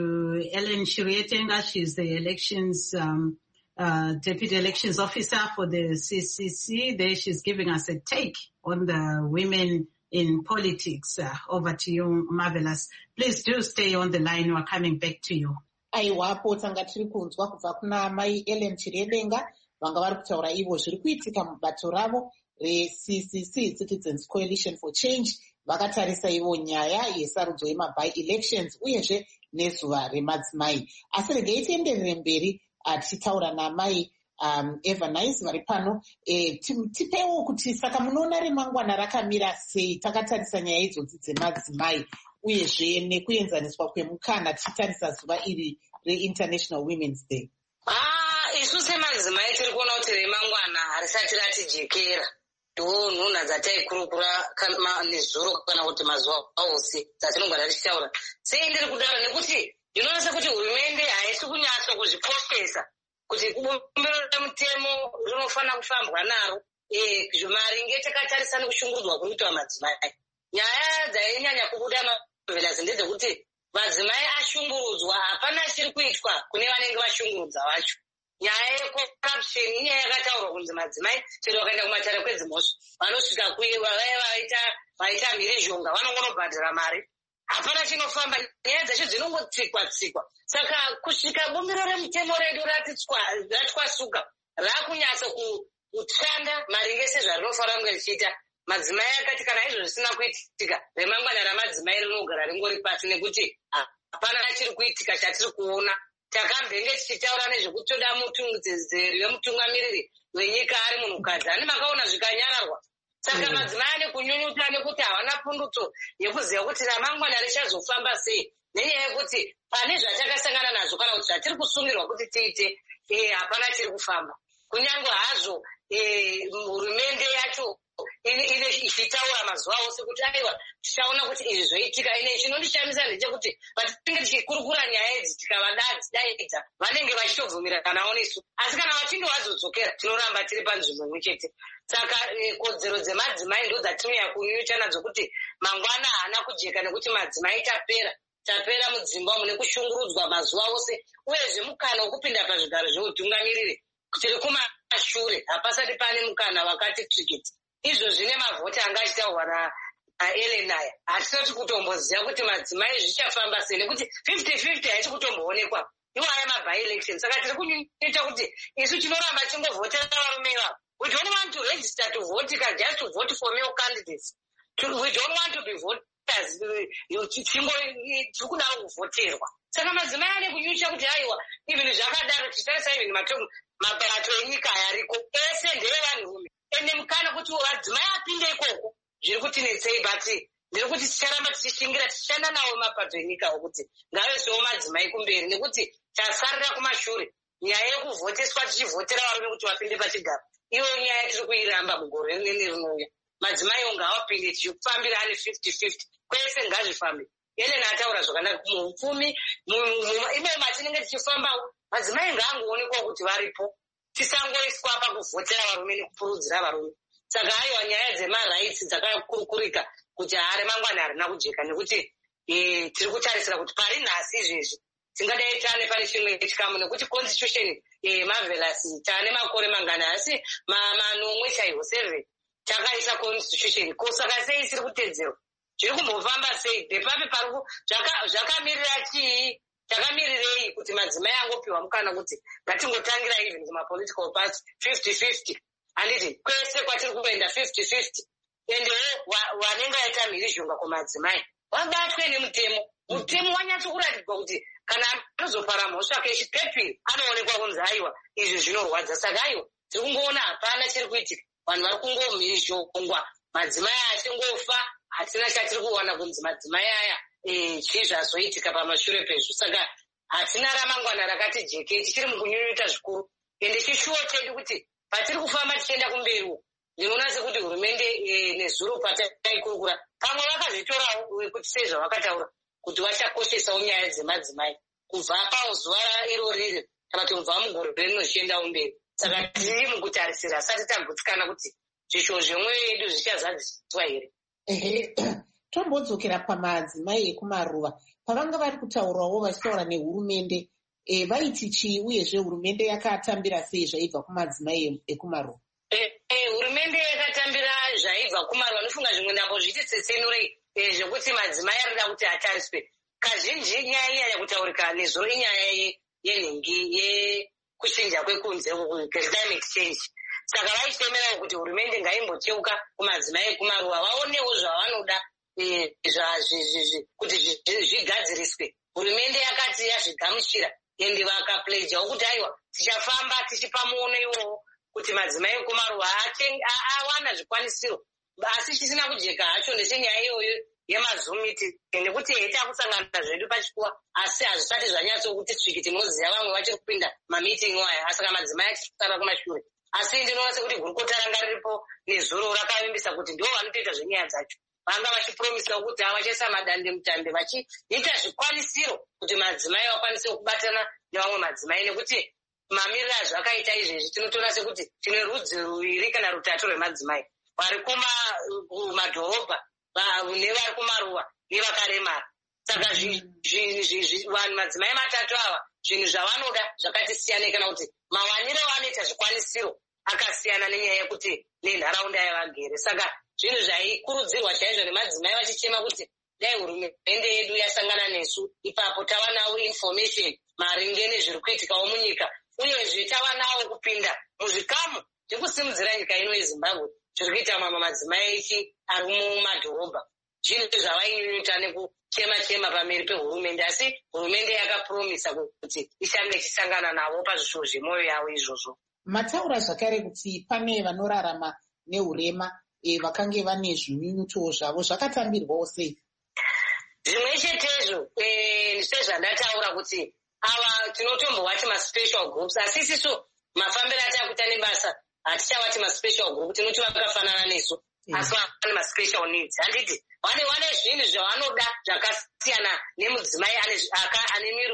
to Ellen Shirietenga. She's the elections um, uh, deputy elections officer for the C C C. There, she's giving us a take on the women in politics. Uh, over to you, Marvelous. Please do stay on the line. We're coming back to you. Aiwapo tanga tiri kunzwa kubva kuna mai Ellen Chiridenga vanga vari kutaura ivo zviri kuitika mubato ravo re-C C C, Citizens Coalition for Change. Vakatarisa ivo nyaya yesarudzo yema-by elections uyezve nezuva remadzimai. Asi regai tienderere mberi tichitaura namai Um, Eva Nice vari pano e, tipewo kuti saka munoona remangwana rakamira sei takatarisa nyaya idzodzi dzemadzimai uyezve nekuenzaniswa kwemukana tichitarisa zuva iri reInternational Women's Day. Ah, isu semadzimai tiri kuona kuti remangwana harisati ratijekera. Ndo nhunha dzataikurukura nezuro kana kuti mazuva ose dzatinongwana tichitaura. Sei ndiri kudaro nekuti ndinoonesa kuti hurumende haisi kunyatswa kuzviprofesa kuti kubumbiro remutemo rinofanira kufambwa naro maringe takatarisa nekushungurudzwa kunoitwa madzimai. Nyaya dzainyanya kubuda Marvelous ndedzekuti madzimai ashungurudzwa, hapana chiri kuitwa kune vanenge vashungurudza vacho. Nyaya yecorruption inyaya yakataurwa kunzi madzimai chero vakaenda kumatare kwedzimhosva vanosvika kuiva vaya vaita vaita mhirizhonga vanongonobhadhara mari. Hapana chinofamba, nyaya dzacho dzinongotsikwa tsikwa. Saka kusvika bumbiro remutemo redu ratwasuka rakunyatsa kushanda maringe sezvarinofanira kunge richiita. Madzimai akati kana izvo zvisina kuitika remangwana ramadzimai rinogara ringori pasi nekuti hapana chiri kuitika chatiri kuona. Takambenge tichitaura nezvekuti toda mutungidzeri wemutungamiriri wenyika ari munhukadzi. Ani makaona zvikanyararwa. Saka madzimai ane kunyunyuta nekuti havana pundutso yekuziva kuti ramangwana richazofamba sei. Nenyaya yekuti pane zvatakasangana nazvo kana kuti zvatiri kusungirwa kuti tiite hapana chiri kufamba. Kunyange hazvo hurumende yacho ine ichitaura mazuva ose kuti aiwa tichaona kuti izvi zvoitika. Ine chinondishamisa ndechekuti patinenge tichikurukura nyaya idzi tikavadaidza vanenge vachitobvumira nawo nesu, asi kana vachinge vazodzokera tinoramba tiri panzvimbo imwe chete. Saka kodzero dzemadzimai ndo dzatinouya kunyunyuta nadzo kuti mangwana haana kujeka nekuti madzimai tapera tapera mudzimba mune kushungurudzwa mazuva ose uyezve mukana wokupinda pazvigaro zveutungamiriri tiri kumashure hapasati pane mukana wakati tsvikiti. Izvo zvine mavhoti anga achitaurwa naEllen aya hatisati kutomboziva kuti madzimai zvichafamba sei nekuti fifty fifty haisi kutomboonekwa iwaya maby election. Saka tiri kunyunyuta kuti isu tinoramba tingovhotera varume ivavo. We don't want to register to vote just to vote for male candidates. We don't want to be voters. Tiri kudaro kuvoterwa. Saka madzimai ane kunyunyuta kuti aiwa even zvakadaro tichitarisa even mabato enyika yariko ese ndeevanhurume. Ende mukana kuti madzimai apinde ikoko zviri kutinetsei, but ndiri kuti ticharamba tichishingira tichishanda nawo mapato enyika okuti ngavesewo madzimai kumberi nekuti tasarira kumashure. Nyaya yekuvhoteswa tichivhotera varume kuti vapinde pachigaro iyo nyaya tiri kuiramba mugore rinouya. Madzimai ngavapinde tichifambira ane fifty fifty kwese ngazvifambe. Ellen ataura zvakanaka muupfumi ime matinenge tichifambawo madzimai ngaangoonekwa kuti varipo, tisangoiswa pakuvhotera varume nekupurudzira varume. Saka aiwa nyaya dzemarights dzakakurukurika kuti hari mangwana harina kujeka nekuti tiri kutarisira kuti pari nhasi izvezvi tingadai tane pane chimwe chikamu nekuti constitution Marvelous tane makore mangana asi manomwe chaiwo seven takaisa constitution. Saka sei isiri kutedzerwa? Zviri kumbofamba sei? Depapi pari zvakamirira chii? Takamirirei kuti madzimai angopiwa mukana kuti ngatingotangira even kumapolitical party fifty fifty. Handiti kwese kwatiri kuenda fifty fifty. Endewo wanenge aita mhirizhonga kumadzimai vabatwe nemutemo mutemo wanyatsokuratidzwa kuti kana anozopara mhosva kechipepiri anoonekwa kunzi aiwa izvi zvinorwadza. Saka aiwa tiri kungoona hapana chiri kuitika, vanhu vari kungomhizhongwa, madzimai achingofa, hatina chatiri kuona kunzi madzimai aya chii zvazoitika pamashure pezvo. Saka hatina ramangwana rakati jeke, tichiri mukunyunyuta zvikuru. Ende chishuwo chedu kuti patiri kufamba tichienda kumberiwo, ndinoona sekuti hurumende nezuro pataikurukura pamwe vakazvitorawo kuti sezvavakataura kuti vachakoshesawo nyaya dzemadzimai kubva pazuva iro riri kana kuti kubva mugore rino zvichiendawo mberi. Saka tiri mukutarisira asati tagutsikana kuti zvishuwo zvemwoyo yedu zvichazadziswa here. Ehe, tombodzokera pamadzimai ekumaruva. Pavanga vari kutaurawo vachitaura nehurumende, e, vaiti chii uyezve hurumende yakatambira sei zvaibva kumadzimai ekumaruva? E, e, hurumende yakatambira zvaibva kumaruva. Anofunga zvimwe ndambo zviti tsetsenurei zvekuti madzimai arida kuti atariswe. Kazhinji nyaya inyanya kutaurika nezuro inyaya yenhingi yekuchinja kwekunze, climate change. Saka vaitemerawo kuti hurumende ngaimboteuka kumadzimai ekumaruva vaonewo zvavanoda kuti zvigadziriswe. Hurumende yakati yazvigamuchira ende vakapledjawo kuti aiwa tichafamba tichipa muono iwowo kuti madzimai ekumaruva awana zvikwanisiro, asi chisina kujeka hacho ndechenyaya iyoyo yemazumiti nekuti takusangana zvedu pachikuwa asi hazvisati zvanyatsokuti tsvikiti munoziva vamwe vachiri kupinda mamitingi aya, asaka madzimai achisara kumashure. Asi ndinoona sekuti gurukota ranga riripo nezuro rakavimbisa kuti ndivo vanotoita zvenyaya dzacho. Vanga vachipromisa kuti havachaisa madande mutambe vachiita zvikwanisiro kuti madzimai vakwanise kubatana nevamwe madzimai, nekuti mamiriro azvakaita izvezvi tinotoona sekuti tine rudzi ruviri kana rutatu rwemadzimai, vari kumadhorobha nevari kumaruva nevakaremara. Saka vanhu madzimai matatu ava zvinhu zvavanoda zvakati siyanei, kana kuti mawaniro vanoita zvikwanisiro akasiyana nenyaya yekuti nenharaunda yavagere. Saka zvinhu zvaikurudzirwa chaizvo nemadzimai vachichema kuti dai hurumende yedu yasangana nesu ipapo tava nawo information maringe nezviri kuitikawo munyika, uyezve tava nawo kupinda muzvikamu zvekusimudzira nyika ino yeZimbabwe zviri kuita mama madzimai echi ari mumadhorobha. Zvinhu zvavainyunyuta nekuchema chema pamberi pehurumende, asi hurumende yakapromisa kuti ichange ichisangana navo pazvishuwo zvemwoyo yavo izvozvo. Mataura zvakare kuti pane vanorarama nehurema e, vakange vane zvinyunyuto zvavo zvakatambirwawo sei? Zvimwe chetezvo sezvandataura kuti ava tinotombowati maspecial groups, asi isisu mafambiro atakuita nebasa hatichawati maspecial group, tinoti vakafanana nesu asi vane maspecial needs. Handiti vane vane zvinhu zvavanoda zvakasiyana nemudzimai ane miri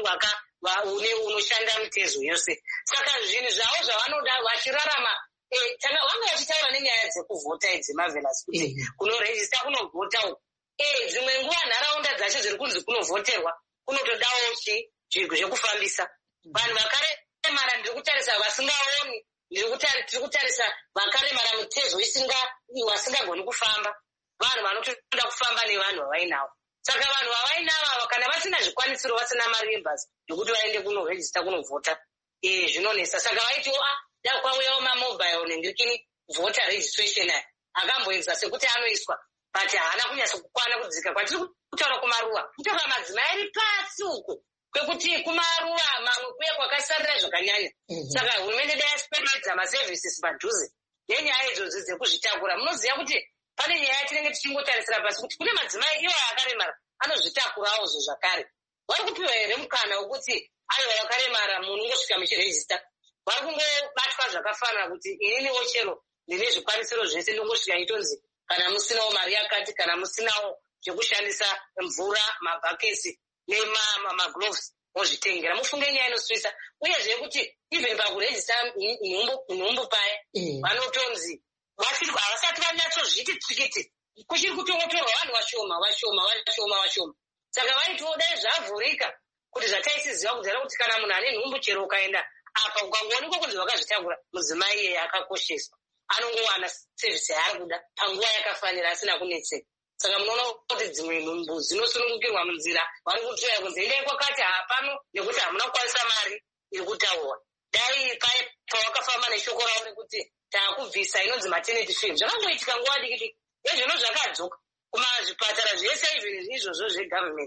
unoshanda mitezo yose. Saka zvinhu zvavo zvavanoda vachirarama, vanga vachitaura nenyaya dzekuvhota idzi marvelous kuti kunorejista kunovhota uku. Dzimwe nguva nharaunda dzacho zviri kunzi kunovhoterwa kunotodawo zvekufambisa. Vanhu vakaremara ndiri kutarisa vasingaoni, tiri kutarisa vakaremara mitezo vasingagoni kufamba, vanhu vanotoda kufamba nevanhu vavainavo. Saka vanhu vavainava kana vasina zvikwanisiro, vasina mari yebhasi yokuti vaende kunorejista kunovhota, zvinonesa. Saka vaitiwo da kwauyawo mamobile nendirikini voter registration aya akamboedza sekuti anoiswa, but haana kunyasa kukwana kudzika. Kwatiri kutaura kumaruwa kutoka madzimai ari pasi uko kwekuti kumaruwa mamwe kuye kwakasarira zvakanyanya. Saka hurumende dai yasipedza maservices padhuze nenyaya idzodzo dzekuzvitakura. Munoziva kuti pane nyaya yatinenge tichingotarisira pasi kuti kune madzimai iwo akaremara anozvitakurawo zvo zvakare. Vari kupiwa here mukana wekuti aiwa vakaremara munhu ungosvika muchirejista? Vari kungobatwa zvakafanira kuti ininiwo chero ndine zvikwanisiro zvese ndingosvika itonzi kana musinawo mari yakati, kana musinawo zvekushandisa mvura, mabhakesi nemagloves mozvitengera. Mufunge nyaya inosvisa. Uyezve kuti even pakurejista nhumbu paya vanotonzi havasati vanyatsozviti tsikiti, kuchiri kutongotorwa vanhu vashoma vashoma vashoma vashoma. Saka vaitiwo dai zvavhurika kuti zvataisiziva kudhara kuti kana munhu ane nhumbu chero ukaenda apa ukangoonekwa kunzi wakazvitakura, mudzimai iyeye akakosheswa, anongowana sevhisi yaari kuda panguva yakafanira asina kunetseka. Saka munoona kuti dzimwe nhumbu dzinosunungukirwa munzira vari kutoya kunzi endai kwakati hapano nekuti hamuna kukwanisa mari iri kutaurwa. Dai pawakafamba neshoko ravo rekuti taakubvisa inonzi maternity film, zvakangoitika nguva diki diki. Ezvino zvakadzoka kumazvipatara zvese izvi izvozvo zvegovernment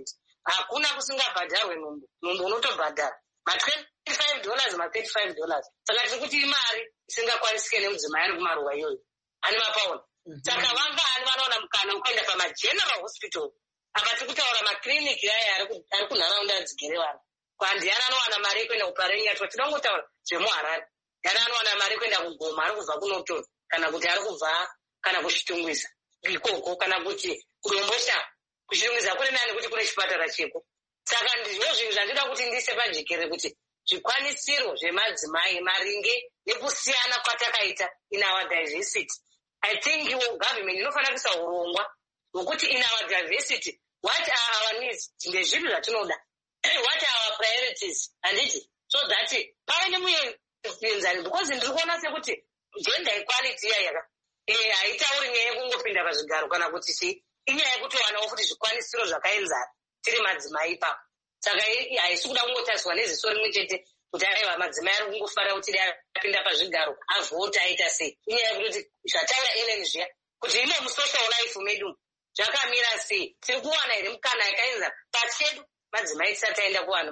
hakuna kusingabhadharwe nhumbu. Nhumbu unotobhadhara ma twenty-five dollars ma thirty-five dollars. Saka tiri kuti imari isingakwanisike nemudzimai ari kumaruwa iyoyo ane mapauni. Saka vangani vanoona mukana wekuenda pamageneral hospital apa tiri kutaura makiriniki aya ari kunharaunda dzigere vanhu. Kwandiyana anowana mari yekuenda kuparenyatwa tinongotaura zvemuharare. Yana anowana mari yekuenda kugoma ari kubva kunotora kana kuti ari kubva kana kuchitungwiza ikoko kana kuti kudombosha kuchitungwiza kuri nani kuti kune chipatara cheko. Saka ndizvo zvinhu zvandida kuti ndise pajekerere kuti zvikwanisiro zvemadzimai maringe nekusiyana kwatakaita in our diversity. I think government inofanira kuisa urongwa hwekuti in our diversity what are our needs, ndezvinhu zvatinoda, what are our priorities, handiti, so that pave nemuenzani, because ndiri kuona sekuti gender equality yayaka eh haitauri nyaya yekungopinda pazvigaro kana kuti chi inyaya yekutowanawo futi zvikwanisiro zvakaenzana tiri madzimai ipapo. Saka haisi kuda kungotariswa neziso rimwe chete kuti aiwa madzimai ari kungofara kuti dai apinda pazvigaro avhota aita sei. Inyaya yekuti zvataura Ellen zviya kuti imo musocial life medu zvakamira sei, tiri kuwana here mukana yakaenzana pachedu madzimai tisati aenda kuvanhu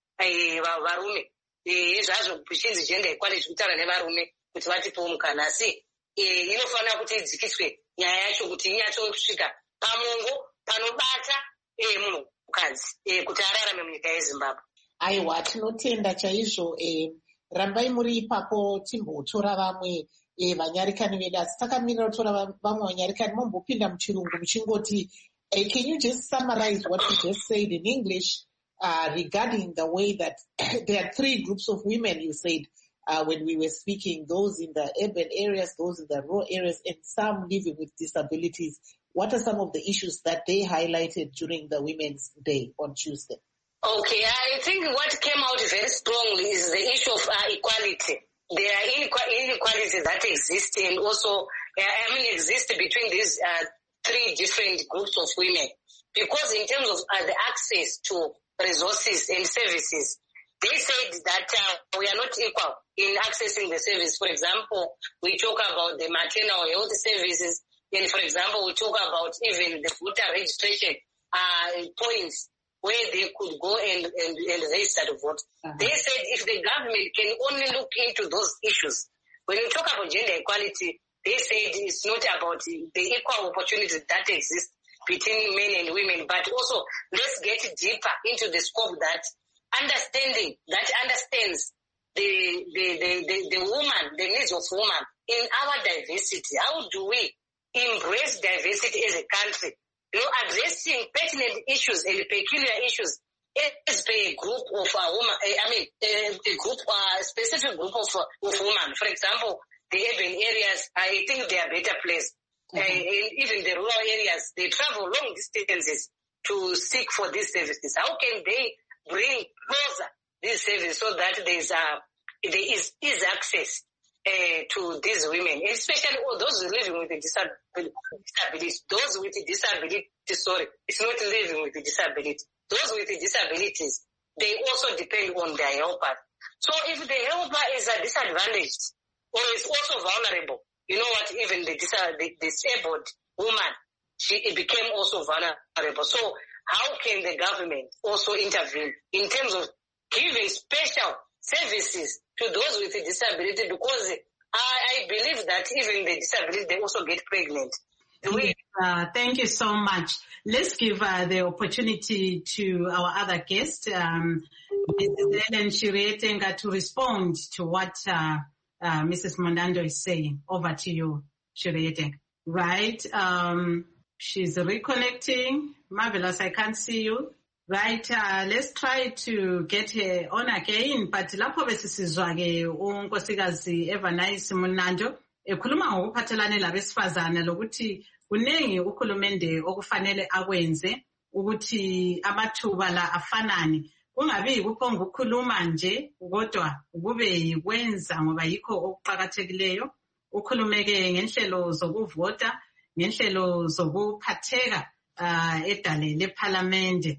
varume zvazvo zvichinzi gender equality kutaura nevarume kuti vatipewo mukana, asi inofanira kuti idzikiswe nyaya yacho kuti inyatsosvika pamongo panobata munhu mukadzi kuti ararame munyika yeZimbabwe. Aiwa, tinotenda chaizvo. Rambai muri ipapo timbotora vamwe vanyarikani vedu, asi takamirira kutora vamwe vanyarikani mombopinda muchirungu muchingoti can you just summarize what you just said in English uh, regarding the way that there are three groups of women, you said, uh, when we were speaking, those in the urban areas, those in the rural areas, and some living with disabilities. What are some of the issues that they highlighted during the Women's Day on Tuesday? Okay, I think what came out very strongly is the issue of uh, equality. There are inequalities that exist and also, uh, I mean, exist between these uh, three different groups of women. Because in terms of uh, the access to resources and services, they said that uh, we are not equal in accessing the service. For example, we talk about the maternal health services, and for example, we talk about even the voter registration uh, points where they could go and, and, and register to vote. Uh-huh. They said if the government can only look into those issues, when you talk about gender equality, they said it's not about the equal opportunities that exist between men and women, but also let's get deeper into the scope that understanding, that understands the, the, the, the, the woman, the needs of woman in our diversity. How do we embrace diversity as a country? You know, addressing pertinent issues and peculiar issues as per a group of a woman, I mean, a, a group, a specific group of, of women. For example, the urban areas, I think they are better placed. Mm-hmm. Uh, in even the rural areas, they travel long distances to seek for these services. How can they bring closer these services so that there is, uh, there is, is access Uh, to these women, especially all those living with a disability, those with a disability, sorry, it's not living with a disability. Those with the disabilities, they also depend on their helper. So if the helper is a disadvantaged or is also vulnerable, you know what, even the, dis- the disabled woman, she became also vulnerable. So how can the government also intervene in terms of giving special services to those with a disability, because I, I believe that even the disability, they also get pregnant. We, uh, thank you so much. Let's give uh, the opportunity to our other guest, um, Missus Ellen Chirietenga, to respond to what uh, uh, Missus Mondando is saying. Over to you, Chirietenga. Right. Um, she's reconnecting. Marvelous. I can't see you. Right, uh, let's try to get her on again, but lapho besisizwa ke unkosikazi Evernice Mondando ekhuluma ngokuphathelane labesifazana lokuthi kunengi ukhulumende okufanele akwenze ukuthi amathuba la afanane, kungabi kuphonga ukukhuluma nje kodwa kube yikwenza ngoba yikho okuqhakathekileyo. Ukhulumeke ngenhlelo zokuvota, ngenhlelo zokuphatheka uh, edale leParliament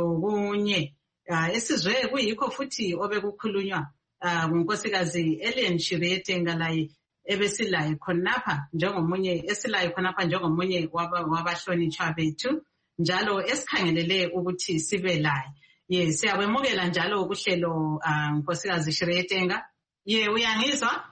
lokunye uh, esizwe kuyikho futhi obekukhulunywa uh, ngunkosikazi Ellen Chirietenga laye ebesilaye khonapha njengomunye esilaye khonapha njengomunye wabahlonitshwa bethu njalo esikhangelele ukuthi sibe laye. Ye siyabemukela njalo kuhlelo Nkosikazi Shirietenga. Ye uyangizwa?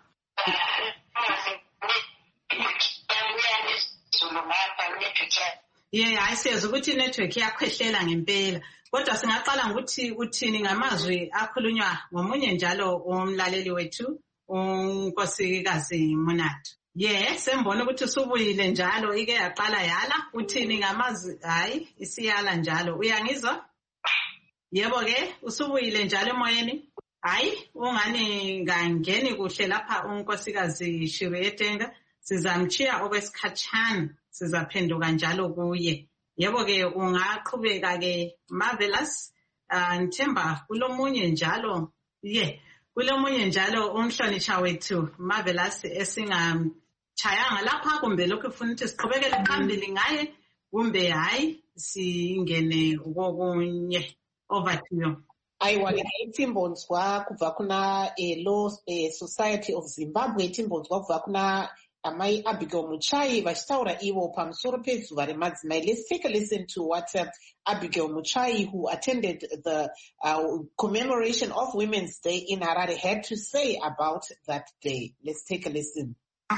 Ye ayisezwe ukuthi network yakhwehlela ngempela. Kodwa singaqala ngokuthi uthini ngamazwi akhulunywa ngomunye njalo umlaleli wethu uNkosikazi Monado. Ye sembona ukuthi usubuyile njalo ike yaqala yala uthini ngamazwi hayi isiyala njalo. Uyangizwa? Yebo ke usubuyile njalo emoyeni? Hayi ungani ngangeni kuhle lapha uNkosikazi Shirietenga. Sizamchiya okwesikhatshana sizaphenduka njalo kuye. Yebo ke ungaqhubeka ke Marvelous. Ngithemba kulomunye njalo ye kulomunye njalo umhlonitsha wethu Marvelous esingamchayanga lapha kumbe lokho ufuna ukuthi siqhubekele phambili ngaye kumbe hayi singene kokunye. Over to you. Aiwani Timbonzwa kubva kuna Law Society of Zimbabwe. Timbonzwa kubva kuna Amai Abigail Muchai vachitaura ivo pamusoro pezuva remadzimai. Let's take a listen to what uh, Abigail Muchai, who attended the uh, commemoration of Women's Day in Harare, had to say about that day. Let's take a listen.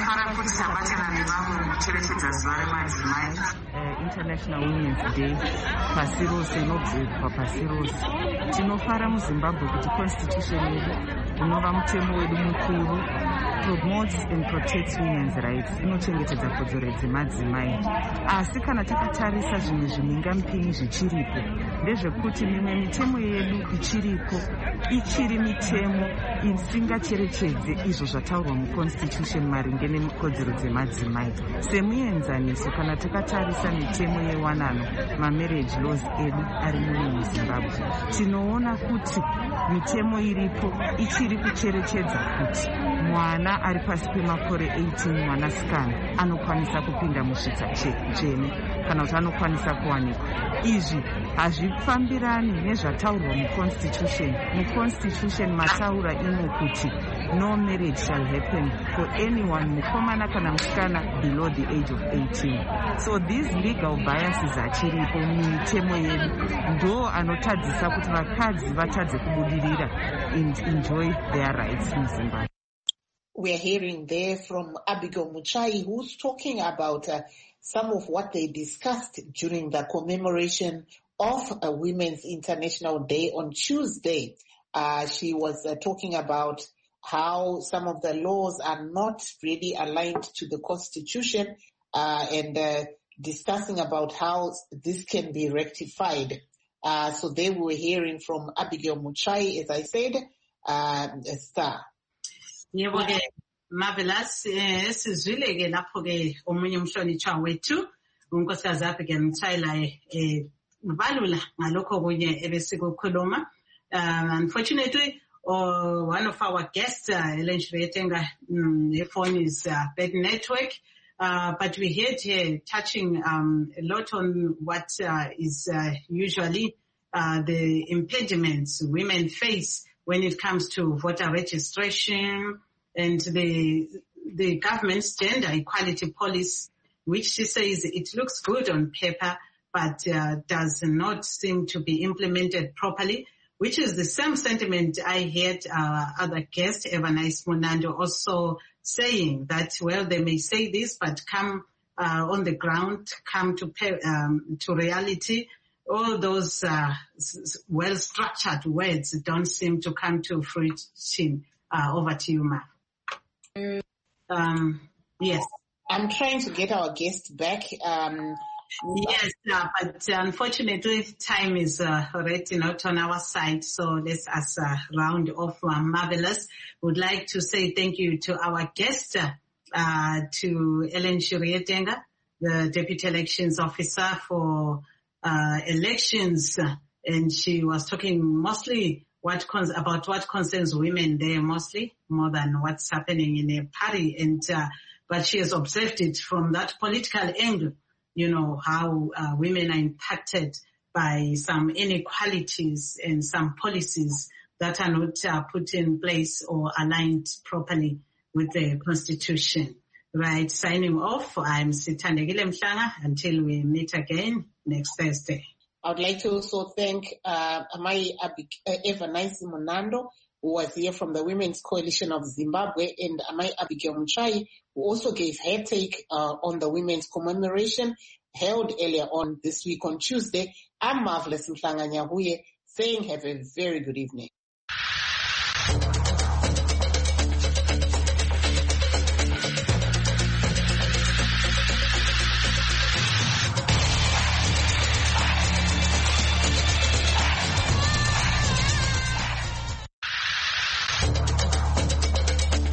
International Women's Day pasi rose inobvurwa pasi rose. Tinofara muZimbabwe kuti constitution yedu unova mutemo wedu mukuru promotes and protects women's rights, inochengetedza kodzero dzemadzimai. Asi kana takatarisa zvimwe zvimingamupinyi zvichiripo ndezvekuti mimwe mitemo yedu ichiripo ichiri mitemo isingacherechedze izvo zvataurwa muconstitution maringe nekodzero dzemadzimai. Semuenzaniso kana takatarisa mitemo yewanano mamarriage laws edu ari muno muZimbabwe, tinoona kuti mitemo iripo ichiri kucherechedza kuti mwana ari pasi pemakore eighteen mwanasikana anokwanisa kupinda musvitsa tsvene kana kuti anokwanisa kuwanikwa. Izvi hazvifambirani nezvataurwa muconstitution. Muconstitution mataura ino kuti no marriage shall happen for anyone mukomana kana musikana below the age of eighteen. So these legal biases achiripo mitemo yedu ndo anotadzisa kuti vakadzi vatadze kubudirira and enjoy their rights in Zimbabwe. We are hearing there from Abigail Muchai, who's talking about uh, some of what they discussed during the commemoration of uh, Women's International Day on Tuesday. Uh, she was uh, talking about how some of the laws are not really aligned to the Constitution uh, and uh, discussing about how this can be rectified. Uh, so they were hearing from Abigail Muchai, as I said, uh, Star. Yebo ke Marvelous esizwile ke lapho ke omunye umhlonitshwa wethu uNkosikazi Abigail Muchai eh ubalula ngalokho kunye ebesikukhuluma. Unfortunately uh, one of our guests uh, Helen Shirietenga um, her phone is uh, bad network, uh, but we heard her touching um, a lot on what uh, is uh, usually uh, the impediments women face when it comes to voter registration and the the government's gender equality policy, which she says it looks good on paper, but uh, does not seem to be implemented properly, which is the same sentiment I heard uh, other guest, Evanice Monado, also saying that, well, they may say this, but come uh, on the ground, come to pay, um, to reality, all those uh, well-structured words don't seem to come to fruition. Uh, over to you, Ma. Um, yes. I'm trying to get our guest back. Um, yes, uh, but unfortunately time is uh, already not on our side, so let's us uh, round off. Uh, Marvelous. Would like to say thank you to our guest, uh, to Helen Shirietenga, the Deputy Elections Officer for Uh, elections, and she was talking mostly what cons- about what concerns women there mostly more than what's happening in a party, and uh, but she has observed it from that political angle, you know, how uh, women are impacted by some inequalities and some policies that are not uh, put in place or aligned properly with the Constitution. Right, signing off. I'm Sithandekile Mhlanga until we meet again next Thursday. I would like to also thank uh, Amai Abik- uh, Evanice Monando, who was here from the Women's Coalition of Zimbabwe, and Amai Abigail Muchai, who also gave her take uh, on the women's commemoration held earlier on this week on Tuesday. I'm Marvelous Mhlanga Nyahuye, saying have a very good evening.